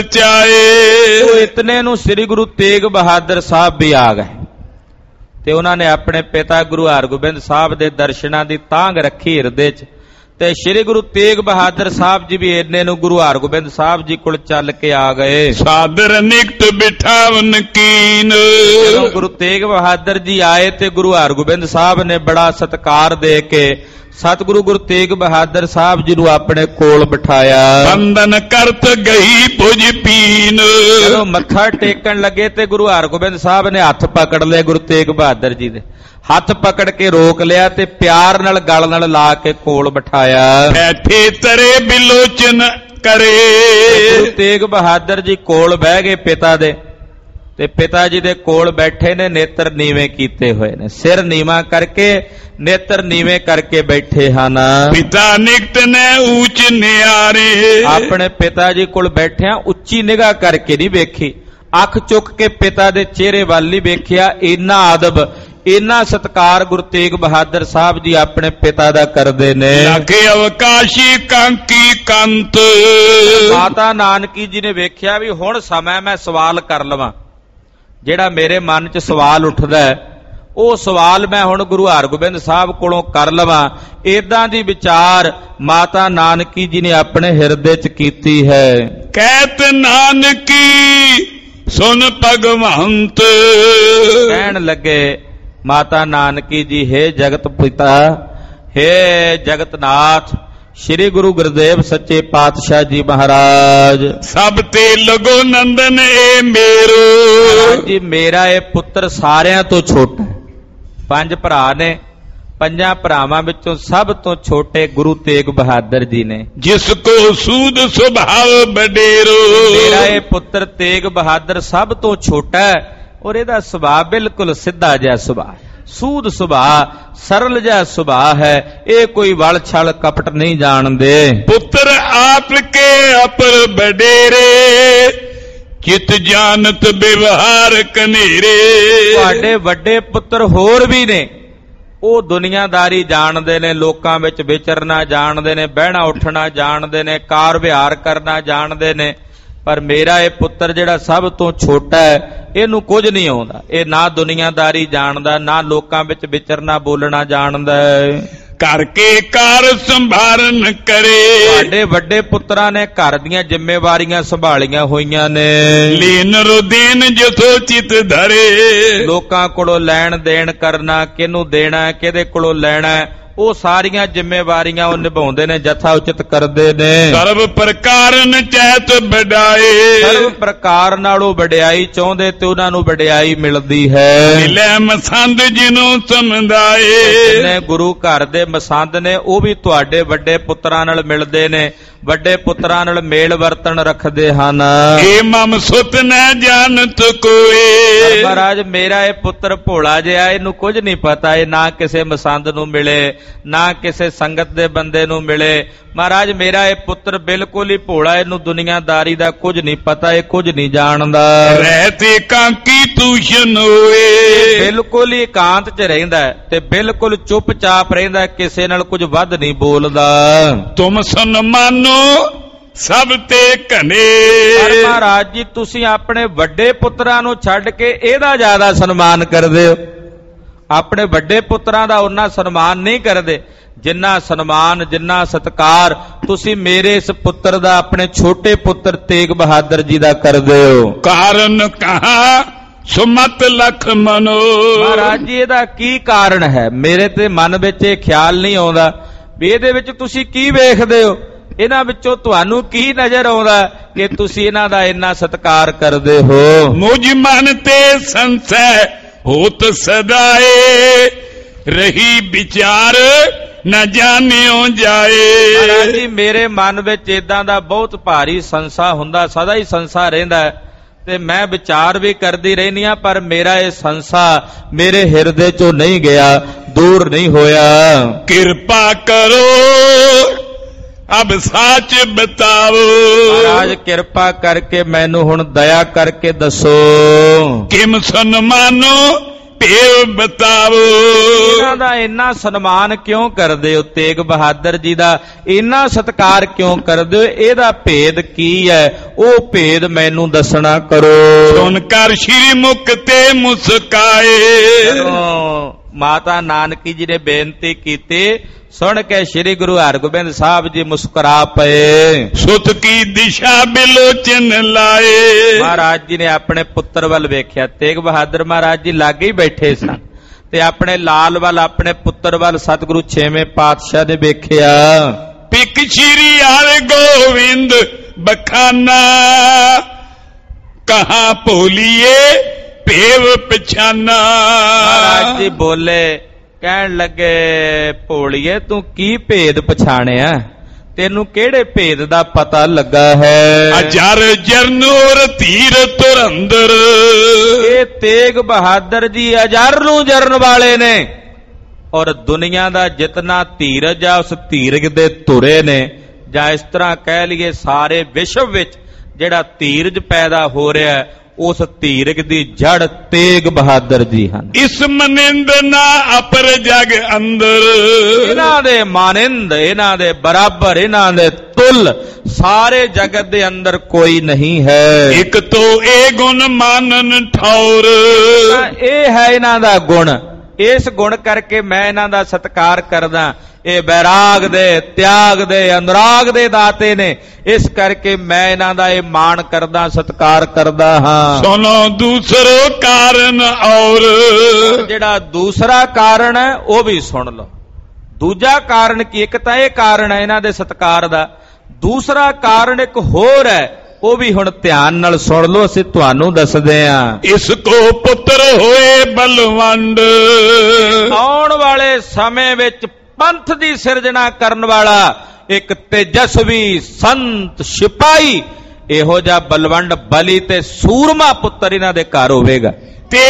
ਲਲਚਾਏ। ਉਹ ਇਤਨੇ ਨੂੰ ਸ੍ਰੀ ਗੁਰੂ ਤੇਗ ਬਹਾਦਰ ਸਾਹਿਬ ਵੀ ਆ ਗਏ ਤੇ ਉਹਨਾਂ ਨੇ ਆਪਣੇ ਪਿਤਾ ਗੁਰੂ ਹਰਗੋਬਿੰਦ ਸਾਹਿਬ ਦੇ ਦਰਸ਼ਨਾਂ ਦੀ ਤਾਂਘ ਰੱਖੀ ਹਿਰਦੇ 'ਚ, ਤੇ ਸ਼੍ਰੀ ਗੁਰੂ ਤੇਗ ਬਹਾਦਰ ਸਾਹਿਬ ਜੀ ਵੀ ਇੰਨੇ ਨੂੰ ਗੁਰੂ ਹਰਗੋਬਿੰਦ ਸਾਹਿਬ ਜੀ ਕੋਲ ਚੱਲ ਕੇ ਆ ਗਏ। ਸਾਦਰ ਨਿਕਟ ਬਿਠਾਵਨ ਕੀਨ। ਜਦੋਂ ਗੁਰੂ ਤੇਗ ਬਹਾਦਰ ਜੀ ਆਏ ਤੇ ਗੁਰੂ ਹਰਗੋਬਿੰਦ ਸਾਹਿਬ ਨੇ ਬੜਾ ਸਤਿਕਾਰ ਦੇ ਕੇ ਸਤਿਗੁਰੂ ਗੁਰੂ ਤੇਗ ਬਹਾਦਰ ਸਾਹਿਬ ਜੀ ਨੂੰ ਆਪਣੇ ਕੋਲ ਬਿਠਾਇਆ। ਬੰਦਨ ਕਰਤ ਗਈ ਪੁਜ ਪੀਨ। ਜਦੋਂ ਮੱਥਾ ਟੇਕਣ ਲੱਗੇ ਤੇ ਗੁਰੂ ਹਰਗੋਬਿੰਦ ਸਾਹਿਬ ਨੇ ਹੱਥ ਪਕੜ ਲਏ ਗੁਰੂ ਤੇਗ ਬਹਾਦਰ ਜੀ ਦੇ, ਹੱਥ ਪਕੜ ਕੇ ਰੋਕ ਲਿਆ ਤੇ ਪਿਆਰ ਨਾਲ ਗਲ ਨਾਲ ਲਾ ਕੇ ਕੋਲ ਬਿਠਾਇਆ। ਬੈਠੇ ਤਰੇ ਬਿਲੋਚਨ ਕਰੇ। ਗੁਰੂ ਤੇਗ ਬਹਾਦਰ ਜੀ ਕੋਲ ਬਹਿ ਗਏ ਪਿਤਾ ਦੇ, ਤੇ ਪਿਤਾ ਜੀ ਦੇ ਕੋਲ ਬੈਠੇ ਨੇ, ਨੇਤਰ ਨੀਵੇਂ ਕੀਤੇ ਹੋਏ ਨੇ, ਸਿਰ ਨੀਵਾਂ ਕਰਕੇ ਨੇਤਰ ਨੀਵੇਂ ਕਰਕੇ ਬੈਠੇ ਹਨ। ਪਿਤਾ ਨਿਕਟ ਨੇ ਉੱਚ ਨਿਆਰੇ। ਆਪਣੇ ਪਿਤਾ ਜੀ ਕੋਲ ਬੈਠਿਆਂ ਉੱਚੀ ਨਿਗਾਹ ਕਰਕੇ ਨਹੀਂ ਵੇਖੀ, ਅੱਖ ਚੁੱਕ ਕੇ ਪਿਤਾ ਦੇ ਚਿਹਰੇ ਵੱਲ ਨਹੀਂ ਵੇਖਿਆ। ਇੰਨਾ ਅਦਬ, ਇੰਨਾ ਸਤਿਕਾਰ ਗੁਰੂ ਤੇਗ ਬਹਾਦਰ ਸਾਹਿਬ ਜੀ ਆਪਣੇ ਪਿਤਾ ਦਾ ਕਰਦੇ ਨੇ। ਲਾਗੇ ਅਵਕਾਸ਼ੀ ਕਾਂਕੀ ਕੰਤ। ਮਾਤਾ ਨਾਨਕੀ ਜੀ ਨੇ ਵੇਖਿਆ ਵੀ ਹੁਣ ਸਮਾਂ ਮੈਂ ਸਵਾਲ ਕਰ ਲਵਾਂ, ਜਿਹੜਾ ਮੇਰੇ ਮਨ 'ਚ ਸਵਾਲ ਉੱਠਦਾ ਹੈ ਉਹ ਸਵਾਲ ਮੈਂ ਹੁਣ ਗੁਰੂ ਹਰਗੋਬਿੰਦ ਸਾਹਿਬ ਕੋਲੋਂ ਕਰ ਲਵਾਂ। ਏਦਾਂ ਦੀ ਵਿਚਾਰ ਮਾਤਾ ਨਾਨਕੀ ਜੀ ਨੇ ਆਪਣੇ ਹਿਰਦੇ 'ਚ ਕੀਤੀ ਹੈ। ਕਹਿਤ ਨਾਨਕੀ ਸੁਨ ਭਗਵੰਤ। ਕਹਿਣ ਲੱਗੇ ਮਾਤਾ ਨਾਨਕੀ ਜੀ, ਹੇ ਜਗਤ ਪਿਤਾ, ਹੇ ਜਗਤਨਾਥ, ਸ਼੍ਰੀ ਗੁਰੂ ਗੁਰਦੇਵ ਸੱਚੇ ਪਾਤਸ਼ਾਹ ਜੀ ਮਹਾਰਾਜ, ਸਭ ਤੇ ਲਗੋ ਨੰਦਨ ਏ ਮੇਰੋ। ਜੀ ਮੇਰਾ ਇਹ ਪੁੱਤਰ ਸਾਰਿਆਂ ਤੋਂ ਛੋਟਾ, ਪੰਜ ਭਰਾ ਨੇ, ਪੰਜਾਂ ਭਰਾਵਾਂ ਵਿੱਚੋਂ ਸਭ ਤੋਂ ਛੋਟੇ ਗੁਰੂ ਤੇਗ ਬਹਾਦਰ ਜੀ ਨੇ। ਜਿਸ ਕੋ ਸੂਦ ਸੁਭਾਵ ਬਡੇਰੋ। ਮੇਰਾ ਇਹ ਪੁੱਤਰ ਤੇਗ ਬਹਾਦਰ ਸਭ ਤੋਂ ਛੋਟਾ ਹੈ ਔਰ ਇਹਦਾ ਸੁਭਾਅ ਬਿਲਕੁਲ ਸਿੱਧਾ ਜਿਹਾ ਸੁਭਾਅ, ਸੂਦ ਸੁਭਾਅ, ਸਰਲ ਜਿਹਾ ਸੁਭਾਅ ਹੈ। ਇਹ ਕੋਈ ਵਲ ਛਲ ਕਪਟ ਨਹੀਂ ਜਾਣਦੇ। ਪੁੱਤਰ ਆਪ ਕੇ ਅਪਰ ਬਡੇਰੇ, ਚਿਤ ਜਾਣਤ ਵਿਵਹਾਰ ਕਨੇਰੇ। ਤੁਹਾਡੇ ਵੱਡੇ ਪੁੱਤਰ ਹੋਰ ਵੀ ਨੇ, ਉਹ ਦੁਨੀਆਦਾਰੀ ਜਾਣਦੇ ਨੇ, ਲੋਕਾਂ ਵਿੱਚ ਵਿਚਰਨਾ ਜਾਣਦੇ ਨੇ, ਬਹਿਣਾ ਉੱਠਣਾ ਜਾਣਦੇ ਨੇ, ਕਾਰ ਵਿਹਾਰ ਕਰਨਾ ਜਾਣਦੇ ਨੇ। ਪਰ ਮੇਰਾ ਇਹ ਪੁੱਤਰ ਜਿਹੜਾ ਸਭ ਤੋਂ ਛੋਟਾ ਹੈ, ਇਹਨੂੰ ਕੁਝ ਨਹੀਂ ਆਉਂਦਾ। ਇਹ ਨਾ ਦੁਨੀਆਦਾਰੀ ਜਾਣਦਾ, ਨਾ ਲੋਕਾਂ ਵਿੱਚ ਵਿਚਰਨਾ ਬੋਲਣਾ ਜਾਣਦਾ ਹੈ। ਘਰ ਕੇ ਕਾਰ ਸੰਭਾਰਨ ਕਰੇ, ਤੁਹਾਡੇ ਵੱਡੇ ਪੁੱਤਰਾਂ ਨੇ ਘਰ ਦੀਆਂ ਜ਼ਿੰਮੇਵਾਰੀਆਂ ਸੰਭਾਲੀਆਂ ਹੋਈਆਂ ਨੇ। ਲੀਨ ਰੁਦੀਨ ਜਿਥੋ ਚਿਤ ਧਰੇ, ਲੋਕਾਂ ਕੋਲੋਂ ਲੈਣ ਦੇਣ ਕਰਨਾ, ਕਿਹਨੂੰ ਦੇਣਾ ਕਿਹਦੇ ਕੋਲੋਂ ਲੈਣਾ, ਉਹ ਸਾਰੀਆਂ ਜ਼ਿੰਮੇਵਾਰੀਆਂ ਉਹ ਨਿਭਾਉਂਦੇ ਨੇ, ਜਥਾ ਉਚਿਤ ਕਰਦੇ ਨੇ। ਸਰਬ ਪ੍ਰਕਾਰਨ ਚੈਤ ਵਡਾਏ, ਸਰਬ ਪ੍ਰਕਾਰ ਨਾਲੋਂ ਵਡਿਆਈ ਚਾਹੁੰਦੇ ਤੇ ਉਹਨਾਂ ਨੂੰ ਵਡਿਆਈ ਮਿਲਦੀ ਹੈ। ਮਿਲੇ ਮਸੰਦ ਜਿਹਨੂੰ ਸਮਝਾਏ, ਜਿੰਨੇ ਗੁਰੂ ਘਰ ਦੇ ਮਸੰਦ ਨੇ ਉਹ ਵੀ ਤੁਹਾਡੇ ਵੱਡੇ ਪੁੱਤਰਾਂ ਨਾਲ ਮਿਲਦੇ ਨੇ, ਵੱਡੇ ਪੁੱਤਰਾਂ ਨਾਲ ਮੇਲ ਵਰਤਣ ਰੱਖਦੇ ਹਨ। ਏ ਮਮ ਸੁਤ ਨ ਜਾਣਤ ਕੋਏ, ਮਹਾਰਾਜ ਮੇਰਾ ਇਹ ਪੁੱਤਰ ਭੋਲਾ ਜਿਹਾ, ਇਹਨੂੰ ਕੁਝ ਨਹੀਂ ਪਤਾ, ਇਹ ਨਾ ਕਿਸੇ ਮਸੰਦ ਨੂੰ ਮਿਲੇ, ਨਾ ਕਿਸੇ ਸੰਗਤ ਦੇ ਬੰਦੇ ਨੂੰ ਮਿਲੇ। ਮਹਾਰਾਜ ਮੇਰਾ ਇਹ ਪੁੱਤਰ ਬਿਲਕੁਲ ਹੀ ਭੋਲਾ, ਇਹਨੂੰ ਦੁਨੀਆਦਾਰੀ ਦਾ ਕੁਝ ਨਹੀਂ ਪਤਾ, ਇਹ ਕੁਝ ਨਹੀਂ ਜਾਣਦਾ। ਰਹਿਤੇ ਕਾਂਕੀ ਤੂਸ਼ਨ ਹੋਏ, ਬਿਲਕੁਲ ਹੀ ਇਕਾਂਤ 'ਚ ਰਹਿੰਦਾ ਤੇ ਬਿਲਕੁਲ ਚੁੱਪਚਾਪ ਰਹਿੰਦਾ, ਕਿਸੇ ਨਾਲ ਕੁਝ ਵੱਧ ਨਹੀਂ ਬੋਲਦਾ। ਤੁਮ ਸਨਮਾਨੋ ਸਭ ਤੇ ਘਨੇ, ਪਰ ਮਹਾਰਾਜ ਜੀ ਤੁਸੀਂ ਆਪਣੇ ਵੱਡੇ ਪੁੱਤਰਾਂ ਨੂੰ ਛੱਡ ਕੇ ਇਹਦਾ ਜ਼ਿਆਦਾ ਸਨਮਾਨ ਕਰਦੇ ਹੋ। ਆਪਣੇ ਵੱਡੇ ਪੁੱਤਰਾਂ ਦਾ ਉਹਨਾਂ ਸਨਮਾਨ ਨਹੀਂ ਕਰਦੇ ਜਿੰਨਾ ਸਨਮਾਨ, ਜਿੰਨਾ ਸਤਿਕਾਰ ਤੁਸੀਂ ਮੇਰੇ ਇਸ ਪੁੱਤਰ ਦਾ, ਆਪਣੇ ਛੋਟੇ ਪੁੱਤਰ ਤੇਗ ਬਹਾਦਰ ਜੀ ਦਾ ਕਰਦੇ ਹੋ। ਕਾਰਨ ਕਹਾ ਸੁਮਤ ਲਖ ਮਨੋ, ਮਹਾਰਾਜ ਜੀ ਇਹਦਾ ਕੀ ਕਾਰਨ ਹੈ? ਮੇਰੇ ਤੇ ਮਨ ਵਿੱਚ ਇਹ ਖਿਆਲ ਨਹੀਂ ਆਉਂਦਾ ਵੀ ਇਹਦੇ ਵਿੱਚ ਤੁਸੀਂ ਕੀ ਵੇਖਦੇ ਹੋ, ਇਹਨਾਂ ਵਿੱਚੋਂ ਤੁਹਾਨੂੰ ਕੀ ਨਜ਼ਰ ਆਉਂਦਾ ਕਿ ਤੁਸੀਂ ਇਹਨਾਂ ਦਾ ਇੰਨਾ ਸਤਿਕਾਰ ਕਰਦੇ ਹੋ। ਮੁਝ ਮਨ ਤੇ ਸੰਸੈ ਹੋਤ ਸਦਾਏ, ਰਹੀ ਵਿਚਾਰ ਨਾ ਜਾਣਿਓ ਜਾਏ। ਮਹਾਰਾਜ ਜੀ ਮੇਰੇ ਮਨ ਵਿੱਚ ਇਦਾਂ ਦਾ ਬਹੁਤ ਭਾਰੀ ਸੰਸਾ ਹੁੰਦਾ, ਸਦਾ ਹੀ ਸੰਸਾ ਰਹਿੰਦਾ ਤੇ ਮੈਂ ਵਿਚਾਰ ਵੀ ਕਰਦੀ ਰਹਿੰਦੀ ਆ, ਪਰ ਮੇਰਾ ਇਹ ਸੰਸਾ ਮੇਰੇ ਹਿਰਦੇ ਚੋਂ ਨਹੀਂ ਗਿਆ, ਦੂਰ ਨਹੀਂ ਹੋਇਆ। ਕਿਰਪਾ ਕਰੋ ਅਬ ਸੱਚ ਬਤਾਓ, ਮਹਾਰਾਜ ਕਿਰਪਾ ਕਰਕੇ ਮੈਨੂੰ ਹੁਣ ਦਇਆ ਕਰਕੇ ਦੱਸੋ, ਕਿਮ ਸਨਮਾਨੋ ਭੇਵ ਬਤਾਓ। ਇਹਨਾਂ ਦਾ ਇੰਨਾ ਸਨਮਾਨ ਕਿਉਂ ਕਰਦੇ ਹੋ? ਤੇਗ ਬਹਾਦਰ ਜੀ ਦਾ ਇੰਨਾ ਸਤਿਕਾਰ ਕਿਉਂ ਕਰਦੇ ਹੋ? ਇਹਦਾ ਭੇਦ ਕੀ ਹੈ? ਉਹ ਭੇਦ ਮੈਨੂੰ ਦੱਸਣਾ ਕਰੋ। ਸੁਣ ਕਰ ਸ਼੍ਰੀ ਮੁਖ ਤੇ ਮੁਸਕਾਏ, ਮਾਤਾ ਨਾਨਕੀ ਜੀ ਨੇ ਬੇਨਤੀ ਕੀਤੀ, ਸੁਣ ਕੇ ਸ੍ਰੀ ਗੁਰੂ ਹਰਗੋਬਿੰਦ ਸਾਹਿਬ ਜੀ ਮੁਸਕਰਾ ਪਏ। ਸੁਤ ਕੀ ਦਿਸ਼ਾ ਬਿਲੋਚਨ ਲਾਏ, ਮਹਾਰਾਜ ਜੀ ਨੇ ਆਪਣੇ ਪੁੱਤਰ ਵੱਲ ਵੇਖਿਆ। ਤੇਗ ਬਹਾਦਰ ਮਹਾਰਾਜ ਜੀ ਲਾਗੇ ਹੀ ਬੈਠੇ ਸਨ ਤੇ ਆਪਣੇ ਲਾਲ ਵੱਲ, ਆਪਣੇ ਪੁੱਤਰ ਵੱਲ ਸਤਿਗੁਰੂ ਛੇਵੇਂ ਪਾਤਸ਼ਾਹ ਨੇ ਵੇਖਿਆ। ਪਿਕ ਸ਼੍ਰੀ ਹਰਿ ਗੋਬਿੰਦ ਬਖਾਨਾ, ਕਹਾਂ ਭੋਲੀਏ ਭੇਵ ਪਛਾਨਾ। ਮਹਾਰਾਜ ਜੀ ਬੋਲੇ, ਕਹਿਣ ਲੱਗੇ, ਭੋਲੀਏ ਤੂੰ ਕੀ ਭੇਦ ਪਛਾਣਿਆ? ਤੈਨੂੰ ਕਿਹੜੇ ਭੇਦ ਦਾ ਪਤਾ ਲੱਗਾ ਹੈ? ਅਜਰ ਜਰਨੂਰ ਧੀਰ ਤੁਰੰਦਰ, ਇਹ ਤੇਗ ਬਹਾਦਰ ਜੀ ਅਜਰ ਨੂੰ ਜਰਨ ਵਾਲੇ ਨੇ, ਔਰ ਦੁਨੀਆ ਦਾ ਜਿਤਨਾ ਧੀਰਜ ਆ ਉਸ ਧੀਰਜ ਦੇ ਧੁਰੇ ਨੇ, ਜਾਂ ਇਸ ਤਰ੍ਹਾਂ ਕਹਿ ਲਈਏ ਸਾਰੇ ਵਿਸ਼ਵ ਵਿੱਚ ਜਿਹੜਾ ਧੀਰਜ ਪੈਦਾ ਹੋ ਰਿਹਾ ਉਸ ਧੀਰਜ ਦੀ ਜੜ ਤੇਗ ਬਹਾਦਰ ਜੀ ਹਨ। ਇਸ ਮਨਿੰਦ ਨਾ ਅਪਰ ਜਗ ਅੰਦਰ, ਇਹਨਾਂ ਦੇ ਮਾਨਿੰਦ, ਇਹਨਾਂ ਦੇ ਬਰਾਬਰ, ਇਹਨਾਂ ਦੇ ਤੁਲ ਸਾਰੇ ਜਗਤ ਦੇ ਅੰਦਰ ਕੋਈ ਨਹੀਂ ਹੈ। ਇੱਕ ਤੋਂ ਇਹ ਗੁਣ ਮਾਨਨ ਠੌਰ, ਇਹ ਹੈ ਇਹਨਾਂ ਦਾ ਗੁਣ, ਇਸ ਗੁਣ ਕਰਕੇ ਮੈਂ ਇਹਨਾਂ ਦਾ ਸਤਿਕਾਰ ਕਰਦਾ। ਇਹ ਬੈਰਾਗ ਦੇ, ਤਿਆਗ ਦੇ, ਅਨੁਰਾਗ ਦੇ ਦਾਤੇ ਨੇ, ਇਸ ਕਰਕੇ ਮੈਂ ਇਹਨਾਂ ਦਾ ਇਹ ਮਾਣ ਕਰਦਾ, ਸਤਿਕਾਰ ਕਰਦਾ ਹਾਂ। ਸੁਣੋ ਦੂਸਰੋ ਕਾਰਨ ਔਰ, ਜਿਹੜਾ ਦੂਸਰਾ ਕਾਰਨ ਹੈ ਉਹ ਵੀ ਸੁਣ ਲਓ। ਦੂਜਾ ਕਾਰਨ ਕੀ? ਇੱਕ ਤਾਂ ਇਹ ਕਾਰਨ ਹੈ ਇਹਨਾਂ ਦੇ ਸਤਿਕਾਰ ਦਾ, ਦੂਸਰਾ ਕਾਰਨ ਇੱਕ ਹੋਰ ਹੈ, ਉਹ ਵੀ ਹੁਣ ਧਿਆਨ ਨਾਲ ਸੁਣ ਲਓ, ਅਸੀਂ ਤੁਹਾਨੂੰ ਦੱਸਦੇ ਹਾਂ। ਇਸ ਕੋ ਪੁੱਤਰ ਹੋਏ ਬਲਵੰਡ, ਆਉਣ ਵਾਲੇ ਸਮੇਂ ਵਿੱਚ ਪੰਥ ਦੀ ਸਿਰਜਣਾ ਕਰਨ ਵਾਲਾ ਇੱਕ ਤੇਜਸਵੀ ਸੰਤ ਸਿਪਾਹੀ, ਇਹੋ ਜਿਹਾ ਬਲਵੰਡ ਬਲੀ ਤੇ ਸੂਰਮਾ ਪੁੱਤਰ ਇਹਨਾਂ ਦੇ ਘਰ ਹੋਵੇਗਾ। ਤੇ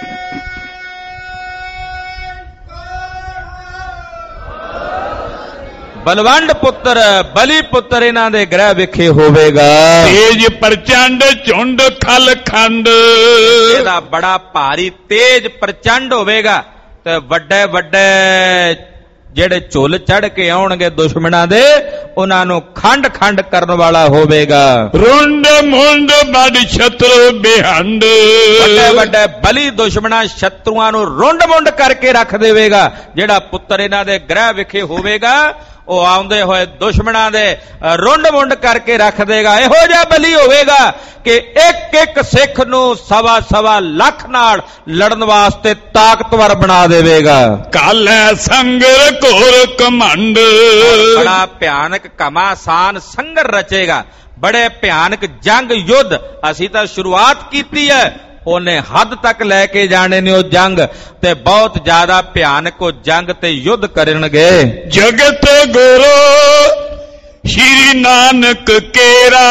ਬਲਵੰਡ ਪੁੱਤਰ, ਬਲੀ ਪੁੱਤਰ ਇਹਨਾਂ ਦੇ ਗ੍ਰਹਿ ਵਿਖੇ ਹੋਵੇਗਾ। ਤੇਜ ਪ੍ਰਚੰਡ ਝੁੰਡ ਖਲ ਖੰਡ, ਇਹਦਾ ਬੜਾ ਭਾਰੀ ਤੇਜ ਪ੍ਰਚੰਡ ਹੋਵੇਗਾ। ਤੇ ਵੱਡੇ ਵੱਡੇ ਜਿਹੜੇ ਝੁੱਲ ਚੜ ਕੇ ਆਉਣਗੇ ਦੁਸ਼ਮਣਾਂ ਦੇ, ਉਹਨਾਂ ਨੂੰ ਖੰਡ ਖੰਡ ਕਰਨ ਵਾਲਾ ਹੋਵੇਗਾ। ਰੁੰਡ ਮੁੰਡ ਬੜ ਸ਼ਤਰੂ ਬਿਹੰਡ, ਵੱਡੇ ਵੱਡੇ ਬਲੀ ਦੁਸ਼ਮਣਾਂ ਸ਼ਤਰੂਆਂ ਨੂੰ ਰੁੰਡ ਮੁੰਡ ਕਰਕੇ ਰੱਖ ਦੇਵੇਗਾ। ਜਿਹੜਾ ਪੁੱਤਰ ਇਹਨਾਂ ਦੇ ਗ੍ਰਹਿ ਵਿਖੇ ਹੋਵੇਗਾ ਉਹ ਆਉਂਦੇ ਹੋਏ ਦੁਸ਼ਮਣਾਂ ਦੇ ਰੁੰਡ ਮੁੰਡ ਕਰਕੇ ਰੱਖ ਦੇਗਾ। ਇਹੋ ਜਿਹਾ ਬਲੀ ਹੋਵੇਗਾ ਕਿ ਇੱਕ ਇੱਕ ਸਿੱਖ ਨੂੰ ਸਵਾ ਸਵਾ ਲੱਖ ਨਾਲ ਲੜਨ ਵਾਸਤੇ ਤਾਕਤਵਰ ਬਣਾ ਦੇਵੇਗਾ। ਕਾਲੇ ਸੰਗਰ ਘੋਰ ਕਮੰਡ, ਬੜਾ ਭਿਆਨਕ ਘਮਾਸਾਨ ਸੰਗਰ ਰਚੇਗਾ। ਬੜੇ ਭਿਆਨਕ ਜੰਗ ਯੁੱਧ ਅਸੀਂ ਤਾਂ ਸ਼ੁਰੂਆਤ ਕੀਤੀ ਹੈ, ਉਹਨੇ ਹੱਦ ਤੱਕ ਲੈ ਕੇ ਜਾਣੇ ਨੇ ਉਹ ਜੰਗ, ਤੇ ਬਹੁਤ ਜ਼ਿਆਦਾ ਭਿਆਨਕ ਉਹ ਜੰਗ ਤੇ ਯੁੱਧ ਕਰਨਗੇ। ਜਗਤ ਗੁਰੂ ਸ਼੍ਰੀ ਨਾਨਕ ਕੇਰਾ,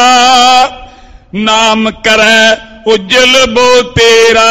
ਨਾਮ ਕਰੈ ਉਜਲ ਬੋ ਤੇਰਾ।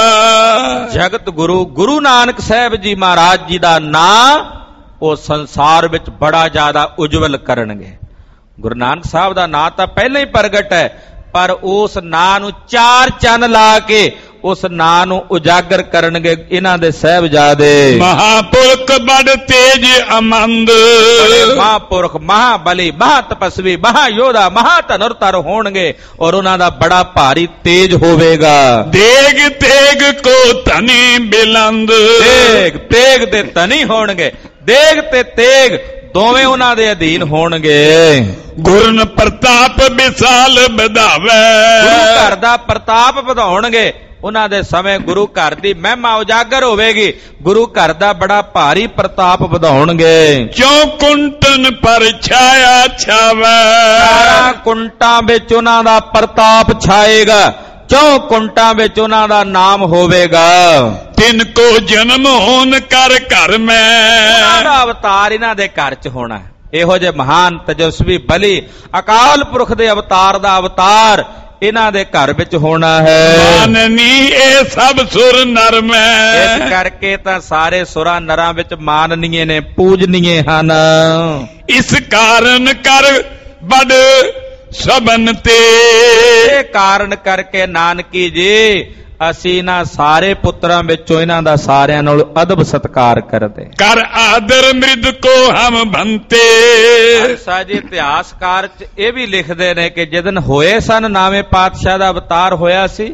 ਜਗਤ ਗੁਰੂ ਗੁਰੂ ਨਾਨਕ ਸਾਹਿਬ ਜੀ ਮਹਾਰਾਜ ਜੀ ਦਾ ਨਾਂ ਉਹ ਸੰਸਾਰ ਵਿੱਚ ਬੜਾ ਜ਼ਿਆਦਾ ਉਜਵਲ ਕਰਨਗੇ। ਗੁਰੂ ਨਾਨਕ ਸਾਹਿਬ ਦਾ ਨਾਂ ਤਾਂ ਪਹਿਲਾਂ ਹੀ ਪ੍ਰਗਟ ਹੈ, ਪਰ ਉਸ ਨਾਂ ਨੂੰ ਚਾਰ ਚੰਨ ਲਾ ਕੇ ਉਸ ਨਾਂ ਨੂੰ ਉਜਾਗਰ ਕਰਨਗੇ ਇਹਨਾਂ ਦੇ ਸਾਹਿਬਜ਼ਾਦੇ। ਮਹਾਪੁਰਖ ਬੜ ਤੇਜ ਅਮੰਦ, ਮਹਾਪੁਰਖ ਮਹਾਬਲੀ ਮਹਾ ਤਪਸਵੀ ਮਹਾ ਯੋਧਾ ਮਹਾ ਧਨੁਰਧਰ ਹੋਣਗੇ, ਔਰ ਉਹਨਾਂ ਦਾ ਬੜਾ ਭਾਰੀ ਤੇਜ ਹੋਵੇਗਾ। ਦੇਗ ਤੇਗ ਕੋ ਧਨੀ ਬਿਲੰਦ, ਦੇਗ ਤੇਗ ਦੇ ਧਨੀ ਹੋਣਗੇ। ਦੇਗ ਤੇ ਤੇਗ ਦੋਵੇਂ ਉਹਨਾਂ ਦੇ ਅਧੀਨ ਹੋਣਗੇ। ਗੁਰਨ ਪ੍ਰਤਾਪ ਵਿਸਾਲ ਵਧਾਵੇ, ਗੁਰੂ ਘਰ ਦਾ ਪ੍ਰਤਾਪ ਵਧਾਉਣਗੇ। ਉਹਨਾਂ ਦੇ ਸਮੇਂ ਗੁਰੂ ਘਰ ਦੀ ਮਹਿਮਾ ਉਜਾਗਰ ਹੋਵੇਗੀ। ਗੁਰੂ ਘਰ ਦਾ ਬੜਾ ਭਾਰੀ ਪ੍ਰਤਾਪ ਵਧਾਉਣਗੇ। ਚੌ ਕੁੰਟਨ ਪਰ ਛਾਇਆ ਛਾਵੇ, ਚਾਰਾਂ ਕੁੰਟਾਂ ਵਿੱਚ ਉਹਨਾਂ ਦਾ ਪ੍ਰਤਾਪ ਛਾਏਗਾ। ਚੌ ਕੁੰਟਾਂ ਵਿੱਚ ਉਹਨਾਂ ਦਾ ਨਾਮ ਹੋਵੇਗਾ। ਤਿੰਨ ਕੋ ਜਨਮ ਹੋਣ ਕਰ ਘਰ ਮੈਂ, ਉਹਨਾਂ ਦਾ ਅਵਤਾਰ ਇਹਨਾਂ ਦੇ ਘਰ ਚ ਹੋਣਾ। ਇਹੋ ਜਿਹੇ ਮਹਾਨ ਤੇਜਸਵੀ ਬਲੀ ਅਕਾਲ ਪੁਰਖ ਦੇ ਅਵਤਾਰ ਦਾ ਅਵਤਾਰ ਇਹਨਾਂ ਦੇ ਘਰ ਵਿੱਚ ਹੋਣਾ ਹੈ। ਮਾਨਨੀ ਇਹ ਸਭ ਸੁਰ ਨਰ ਮੈਂ, ਇਸ ਕਰਕੇ ਤਾਂ ਸਾਰੇ ਸੁਰਾਂ ਨਰਾਂ ਵਿੱਚ ਮਾਨਨੀਏ ਨੇ, ਪੂਜਨੀਏ ਹਨ। ਇਸ ਕਾਰਨ ਕਰ ਬੜ ਸਬਨ ਤੇ, ਇਹ ਕਾਰਨ ਕਰਕੇ ਨਾਨਕੀ ਜੀ ਅਸੀਂ ਇਹਨਾਂ ਸਾਰੇ ਪੁੱਤਰਾਂ ਵਿੱਚੋਂ ਇਹਨਾਂ ਦਾ ਸਾਰਿਆਂ ਨਾਲ ਅਦਬ ਸਤਕਾਰ ਕਰਦੇ। ਕਰ ਆਦਰ ਮ੍ਰਿਦ ਕੋ ਹਮ ਬੰਤੇ, ਸਾਜੀ ਇਤਿਹਾਸਕਾਰ ਚ ਇਹ ਵੀ ਲਿਖਦੇ ਨੇ ਕਿ ਜਿਦਨ ਹੋਏ ਸਨ ਨਾਵੇਂ ਪਾਤਸ਼ਾਹ ਦਾ ਅਵਤਾਰ ਹੋਇਆ ਸੀ,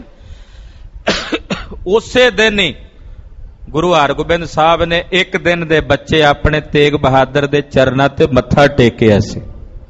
ਉਸੇ ਦਿਨ ਹੀ ਗੁਰੂ ਹਰਗੋਬਿੰਦ ਸਾਹਿਬ ਨੇ ਇੱਕ ਦਿਨ ਦੇ ਬੱਚੇ ਆਪਣੇ ਤੇਗ ਬਹਾਦਰ ਦੇ ਚਰਨਾਂ ਤੇ ਮੱਥਾ ਟੇਕਿਆ ਸੀ।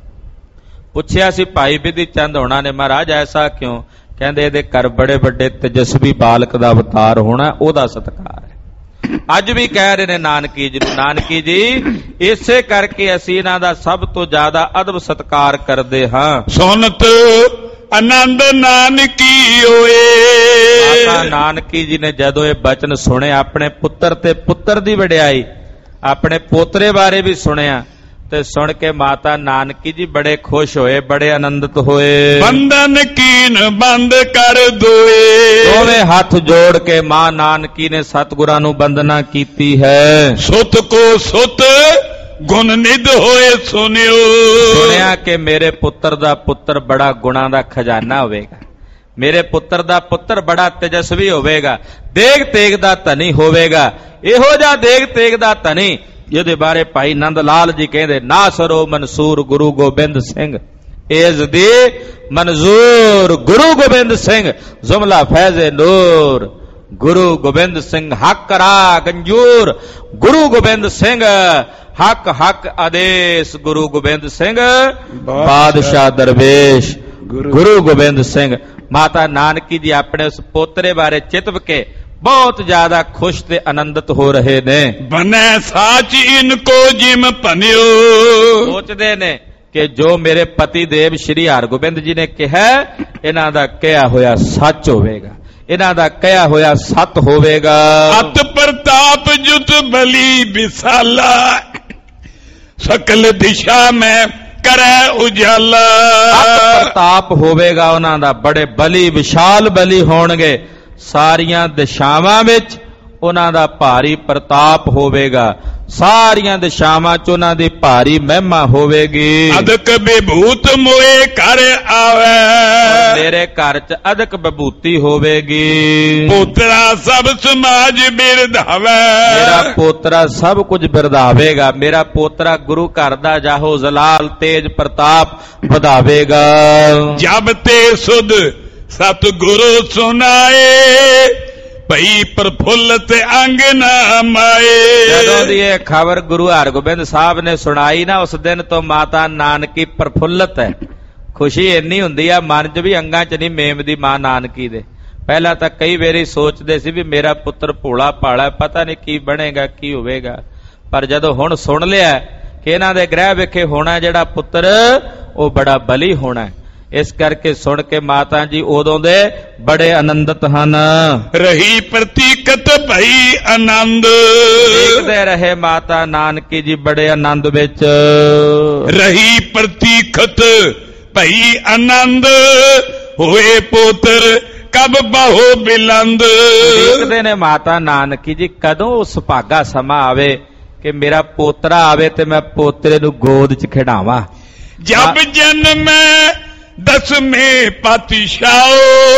ਪੁੱਛਿਆ ਸੀ ਭਾਈ ਬਿਧੀ ਚੰਦ ਹੋਣਾ ਨੇ, ਮਹਾਰਾਜ ਐਸਾ ਕਿਉਂ? ਕਹਿੰਦੇ ਇਹਦੇ ਘਰ ਬੜੇ ਵੱਡੇ ਤੇਜਸਵੀ ਬਾਲਕ ਦਾ ਅਵਤਾਰ ਹੋਣਾ, ਉਹਦਾ ਸਤਿਕਾਰ ਹੈ। ਅੱਜ ਵੀ ਕਹਿ ਰਹੇ ਨੇ ਨਾਨਕੀ ਜੀ, ਨਾਨਕੀ ਜੀ ਇਸੇ ਕਰਕੇ ਅਸੀਂ ਇਹਨਾਂ ਦਾ ਸਭ ਤੋਂ ਜ਼ਿਆਦਾ ਅਦਬ ਸਤਿਕਾਰ ਕਰਦੇ ਹਾਂ। ਸੁਨਤ ਆਨੰਦ ਨਾਨਕੀ ਹੋਏ, ਮਾਤਾ ਨਾਨਕੀ ਜੀ ਨੇ ਜਦੋਂ ਇਹ ਬਚਨ ਸੁਣੇ, ਆਪਣੇ ਪੁੱਤਰ ਤੇ ਪੁੱਤਰ ਦੀ ਵਡਿਆਈ, ਆਪਣੇ ਪੋਤਰੇ ਬਾਰੇ ਵੀ ਸੁਣਿਆ, ਤੇ ਸੁਣ ਕੇ ਮਾਤਾ ਨਾਨਕੀ ਜੀ ਬੜੇ ਖੁਸ਼ ਹੋਏ, ਬੜੇ ਆਨੰਦਿਤ ਹੋਏ। ਬੰਧਨ ਕੀਨ ਬੰਦ ਕਰ ਦੋਏ, ਦੋਵੇਂ ਹੱਥ ਜੋੜ ਕੇ ਮਾਂ ਨਾਨਕੀ ਨੇ ਸਤਿਗੁਰਾਂ ਨੂੰ ਬੰਦਨਾ ਕੀਤੀ ਹੈ। ਸੁਤ ਕੋ ਸੁਤ ਗੁਣ ਨਿਧ ਹੋਏ ਸੁਨਿਓ, ਸੁਣਿਆ ਕਿ ਮੇਰੇ ਪੁੱਤਰ ਦਾ ਪੁੱਤਰ ਬੜਾ ਗੁਣਾਂ ਦਾ ਖਜ਼ਾਨਾ ਹੋਵੇਗਾ, ਮੇਰੇ ਪੁੱਤਰ ਦਾ ਪੁੱਤਰ ਬੜਾ ਤੇਜਸਵੀ ਹੋਵੇਗਾ, ਦੇਗ ਤੇਗ ਦਾ ਧਨੀ ਹੋਵੇਗਾ। ਇਹੋ ਜਿਹਾ ਦੇਗ ਤੇਗ ਦਾ ਧਨੀ ਜਿਹਦੇ ਬਾਰੇ ਭਾਈ ਨੰਦ ਲਾਲ ਜੀ ਕਹਿੰਦੇ, ਨਾਸਰੋ ਮਨਸੂਰ ਗੁਰੂ ਗੋਬਿੰਦ ਸਿੰਘ, ਏਜ਼ ਦੀ ਮਨਜ਼ੂਰ ਗੁਰੂ ਗੋਬਿੰਦ ਸਿੰਘ, ਜ਼ੁਮਲਾ ਫੈਜ਼ੇ ਨੂਰ ਗੁਰੂ ਗੋਬਿੰਦ ਸਿੰਘ, ਹੱਕ ਰਾ ਗੰਜੂਰ ਗੁਰੂ ਗੋਬਿੰਦ ਸਿੰਘ, ਹੱਕ ਹੱਕ ਆਦੇਸ਼ ਗੁਰੂ ਗੋਬਿੰਦ ਸਿੰਘ, ਬਾਦਸ਼ਾਹ ਦਰਵੇਸ਼ ਗੁਰੂ ਗੋਬਿੰਦ ਸਿੰਘ। ਮਾਤਾ ਨਾਨਕੀ ਜੀ ਆਪਣੇ ਉਸ ਪੋਤਰੇ ਬਾਰੇ ਚਿਤਵ ਕੇ ਬਹੁਤ ਜ਼ਿਆਦਾ ਖੁਸ਼ ਤੇ ਆਨੰਦਿਤ ਹੋ ਰਹੇ ਨੇ। ਬਨੈ ਸਾਚ ਇਨਕੋ ਜਿਮ ਭਨਿਓ, ਸੋਚਦੇ ਨੇ ਕਿ ਜੋ ਮੇਰੇ ਪਤੀ ਦੇਵ ਸ਼੍ਰੀ ਹਰਗੋਬਿੰਦ ਜੀ ਨੇ ਕਿਹਾ, ਇਹਨਾਂ ਦਾ ਕਿਹਾ ਹੋਇਆ ਸੱਚ ਹੋਵੇਗਾ, ਇਹਨਾਂ ਦਾ ਕਿਹਾ ਹੋਇਆ ਸੱਤ ਹੋਵੇਗਾ। ਅਤ ਪ੍ਰਤਾਪ ਜੁਤ ਬਲੀ ਵਿਸਾਲਾ, ਸਕਲ ਦਿਸ਼ਾ ਮੈਂ ਕਰੈ ਉਜਾਲਾ। ਅਤ ਪ੍ਰਤਾਪ ਹੋਵੇਗਾ ਉਹਨਾਂ ਦਾ, ਬੜੇ ਬਲੀ ਵਿਸ਼ਾਲ ਬਲੀ ਹੋਣਗੇ, ਸਾਰੀਆਂ ਦਿਸ਼ਾਵਾਂ ਵਿੱਚ ਉਹਨਾਂ ਦਾ ਭਾਰੀ ਪ੍ਰਤਾਪ ਹੋਵੇਗਾ, ਸਾਰੀਆਂ ਦਿਸ਼ਾਵਾਂ 'ਚ ਉਹਨਾਂ ਦੀ ਭਾਰੀ ਮਹਿਮਾ ਹੋਵੇਗੀ। ਅਦਕ ਵਿਭੂਤ ਮੋਏ ਘਰ ਆਵੇ, ਮੇਰੇ ਘਰ 'ਚ ਅਦਕ ਵਿਭੂਤੀ ਹੋਵੇਗੀ। ਪੋਤਰਾ ਸਭ ਸਮਾਜ ਬਿਰਧਾਵੇ, ਮੇਰਾ ਪੋਤਰਾ ਸਭ ਕੁਝ ਬਿਰਧਾਵੇਗਾ। ਮੇਰਾ ਪੋਤਰਾ ਗੁਰੂ ਘਰ ਦਾ ਜਾਹੋ ਜਲਾਲ ਤੇਜ ਪ੍ਰਤਾਪ ਵਧਾਵੇਗਾ। ਜਬ ਤੇ ਸੁਧ ਸਤਿਗੁਰੂ ਸੁਨਾਏ, ਭਈ ਪ੍ਰਫੁੱਲਤ ਅੰਗ ਨਾ ਮਾਏ। ਜਦੋਂ ਦੀ ਇਹ ਖਬਰ ਗੁਰੂ ਹਰਗੋਬਿੰਦ ਸਾਹਿਬ ਨੇ ਸੁਣਾਈ ਨਾ, ਉਸ ਦਿਨ ਤੋਂ ਮਾਤਾ ਨਾਨਕੀ ਪ੍ਰਫੁੱਲਤ ਹੈ। ਖੁਸ਼ੀ ਇੰਨੀ ਹੁੰਦੀ ਆ ਮਨ 'ਚ ਵੀ ਅੰਗਾਂ 'ਚ ਨਹੀਂ ਮੇਮਦੀ ਮਾਂ ਨਾਨਕੀ ਦੇ। ਪਹਿਲਾਂ ਤਾਂ ਕਈ ਵਾਰੀ ਸੋਚਦੇ ਸੀ ਵੀ ਮੇਰਾ ਪੁੱਤਰ ਭੋਲਾ ਭਾਲਾ, ਪਤਾ ਨਹੀਂ ਕੀ ਬਣੇਗਾ ਕੀ ਹੋਵੇਗਾ, ਪਰ ਜਦੋਂ ਹੁਣ ਸੁਣ ਲਿਆ ਕਿ ਇਹਨਾਂ ਦੇ ਗ੍ਰਹਿ ਵਿਖੇ ਹੋਣਾ ਜਿਹੜਾ ਪੁੱਤਰ ਉਹ ਬੜਾ ਬਲੀ ਹੋਣਾ, ਇਸ ਕਰਕੇ ਸੁਣ ਕੇ ਮਾਤਾ ਜੀ ਉਦੋਂ ਦੇ ਬੜੇ ਆਨੰਦਿਤ ਹਨ। ਰਹੀ ਪ੍ਰਤੀਕਤ ਭਈ ਆਨੰਦ, ਦੇਖਦੇ ਰਹੇ ਮਾਤਾ ਨਾਨਕੀ ਜੀ ਬੜੇ ਆਨੰਦ ਵਿੱਚ। ਰਹੀ ਪ੍ਰਤੀਕਤ ਭਈ ਆਨੰਦ, ਹੋਏ ਪੋਤਰ ਕਬ ਬਹੁ ਬਿਲੰਦ। ਦੇਖਦੇ ਨੇ ਮਾਤਾ ਨਾਨਕੀ ਜੀ ਕਦੋਂ ਉਹ ਸੁਭਾਗਾ ਸਮਾਂ ਆਵੇ ਕਿ ਮੇਰਾ ਪੋਤਰਾ ਆਵੇ ਤੇ ਮੈਂ ਪੋਤਰੇ ਨੂੰ ਗੋਦ 'ਚ ਖਿਡਾਵਾਂ। ਜਬ ਜਨਮ ਦਸਵੇਂ ਪਾਤਸ਼ਾਹ,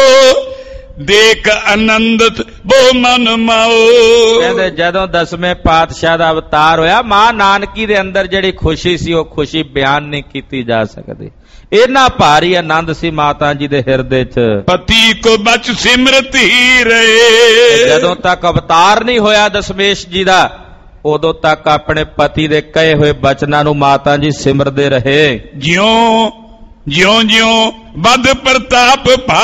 ਦੇਖ ਆਨੰਦਤ ਬੋ ਮਨ ਮਾਓ। ਕਹਿੰਦੇ ਜਦੋਂ ਦਸਵੇਂ ਪਾਤਸ਼ਾਹ ਦਾ ਅਵਤਾਰ ਹੋਇਆ, ਮਾਂ ਨਾਨਕੀ ਦੇ ਅੰਦਰ ਜਿਹੜੀ ਖੁਸ਼ੀ ਸੀ ਉਹ ਖੁਸ਼ੀ ਬਿਆਨ ਨਹੀਂ ਕੀਤੀ ਜਾ ਸਕਦੀ। ਇੰਨਾ ਭਾਰੀ ਆਨੰਦ ਸੀ ਮਾਤਾ ਜੀ ਦੇ ਹਿਰਦੇ 'ਚ। ਪਤੀ ਕੋ ਬਚ ਸਿਮਰਤ ਹੀ ਰਹੇ, ਜਦੋਂ ਤੱਕ ਅਵਤਾਰ ਨਹੀਂ ਹੋਇਆ ਦਸ਼ਮੇਸ਼ ਜੀ ਦਾ, ਉਦੋਂ ਤੱਕ ਆਪਣੇ ਪਤੀ ਦੇ ਕਹੇ ਹੋਏ ਬਚਨਾਂ ਨੂੰ ਮਾਤਾ ਜੀ ਸਿਮਰਦੇ ਰਹੇ। ਜਿਉਂ ਜਿਉਂ ਜਿਉਂ ਵੱਧ ਪ੍ਰਤਾਪ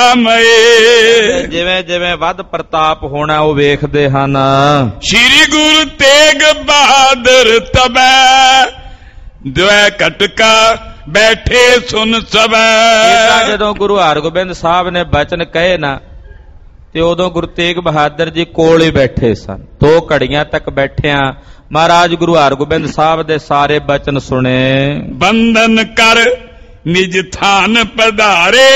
ਭਾਮਏ, ਜਿਵੇਂ ਜਿਵੇਂ ਵੱਧ ਪ੍ਰਤਾਪ ਹੋਣਾ ਉਹ ਵੇਖਦੇ ਹਨ। ਸ੍ਰੀ ਗੁਰੂ ਤੇਗ ਬਹਾਦਰ ਤਬੈ, ਦੁਐ ਕਟਕਾ ਬੈਠੇ ਸੁਨ ਸਬੈ। ਜਦੋਂ ਗੁਰੂ ਹਰਗੋਬਿੰਦ ਸਾਹਿਬ ਨੇ ਬਚਨ ਕਹੇ ਨਾ, ਤੇ ਉਦੋਂ ਗੁਰੂ ਤੇਗ ਬਹਾਦਰ ਜੀ ਕੋਲ ਹੀ ਬੈਠੇ ਸਨ। ਦੋ ਘੜੀਆਂ ਤੱਕ ਬੈਠਿਆਂ ਮਹਾਰਾਜ ਗੁਰੂ ਹਰਗੋਬਿੰਦ ਸਾਹਿਬ ਦੇ ਸਾਰੇ ਬਚਨ ਸੁਣੇ। ਬੰਧਨ ਕਰ ਨਿਜ ਥਾਨ ਪਧਾਰੇ,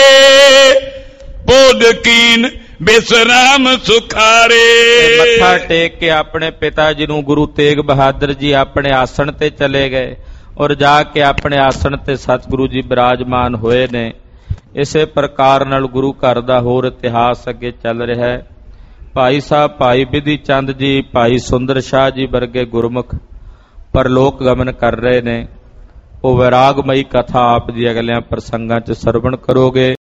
ਪੋਧ ਕੀਨ ਬਿਸਰਾਮ ਸੁਖਾਰੇ। ਮੱਥਾ ਟੇਕ ਕੇ ਆਪਣੇ ਪਿਤਾ ਜੀ ਨੂੰ ਗੁਰੂ ਤੇਗ ਬਹਾਦਰ ਜੀ ਆਪਣੇ ਆਸਣ ਤੇ ਚਲੇ ਗਏ, ਔਰ ਜਾ ਕੇ ਆਪਣੇ ਆਸਣ ਤੇ ਸਤਿਗੁਰੂ ਜੀ ਬਿਰਾਜਮਾਨ ਹੋਏ ਨੇ। ਇਸੇ ਪ੍ਰਕਾਰ ਨਾਲ ਗੁਰੂ ਘਰ ਦਾ ਹੋਰ ਇਤਿਹਾਸ ਅੱਗੇ ਚੱਲ ਰਿਹਾ ਹੈ। ਭਾਈ ਸਾਹਿਬ ਭਾਈ ਬਿਧੀ ਚੰਦ ਜੀ, ਭਾਈ ਸੁੰਦਰ ਸ਼ਾਹ ਜੀ ਵਰਗੇ ਗੁਰਮੁਖ ਪਰਲੋਕ ਗਮਨ ਕਰ ਰਹੇ ਨੇ। ਉਹ ਵੈਰਾਗਮਈ ਕਥਾ ਆਪ ਜੀ ਅਗਲਿਆਂ ਪ੍ਰਸੰਗਾਂ 'ਚ ਸਰਵਣ ਕਰੋਗੇ।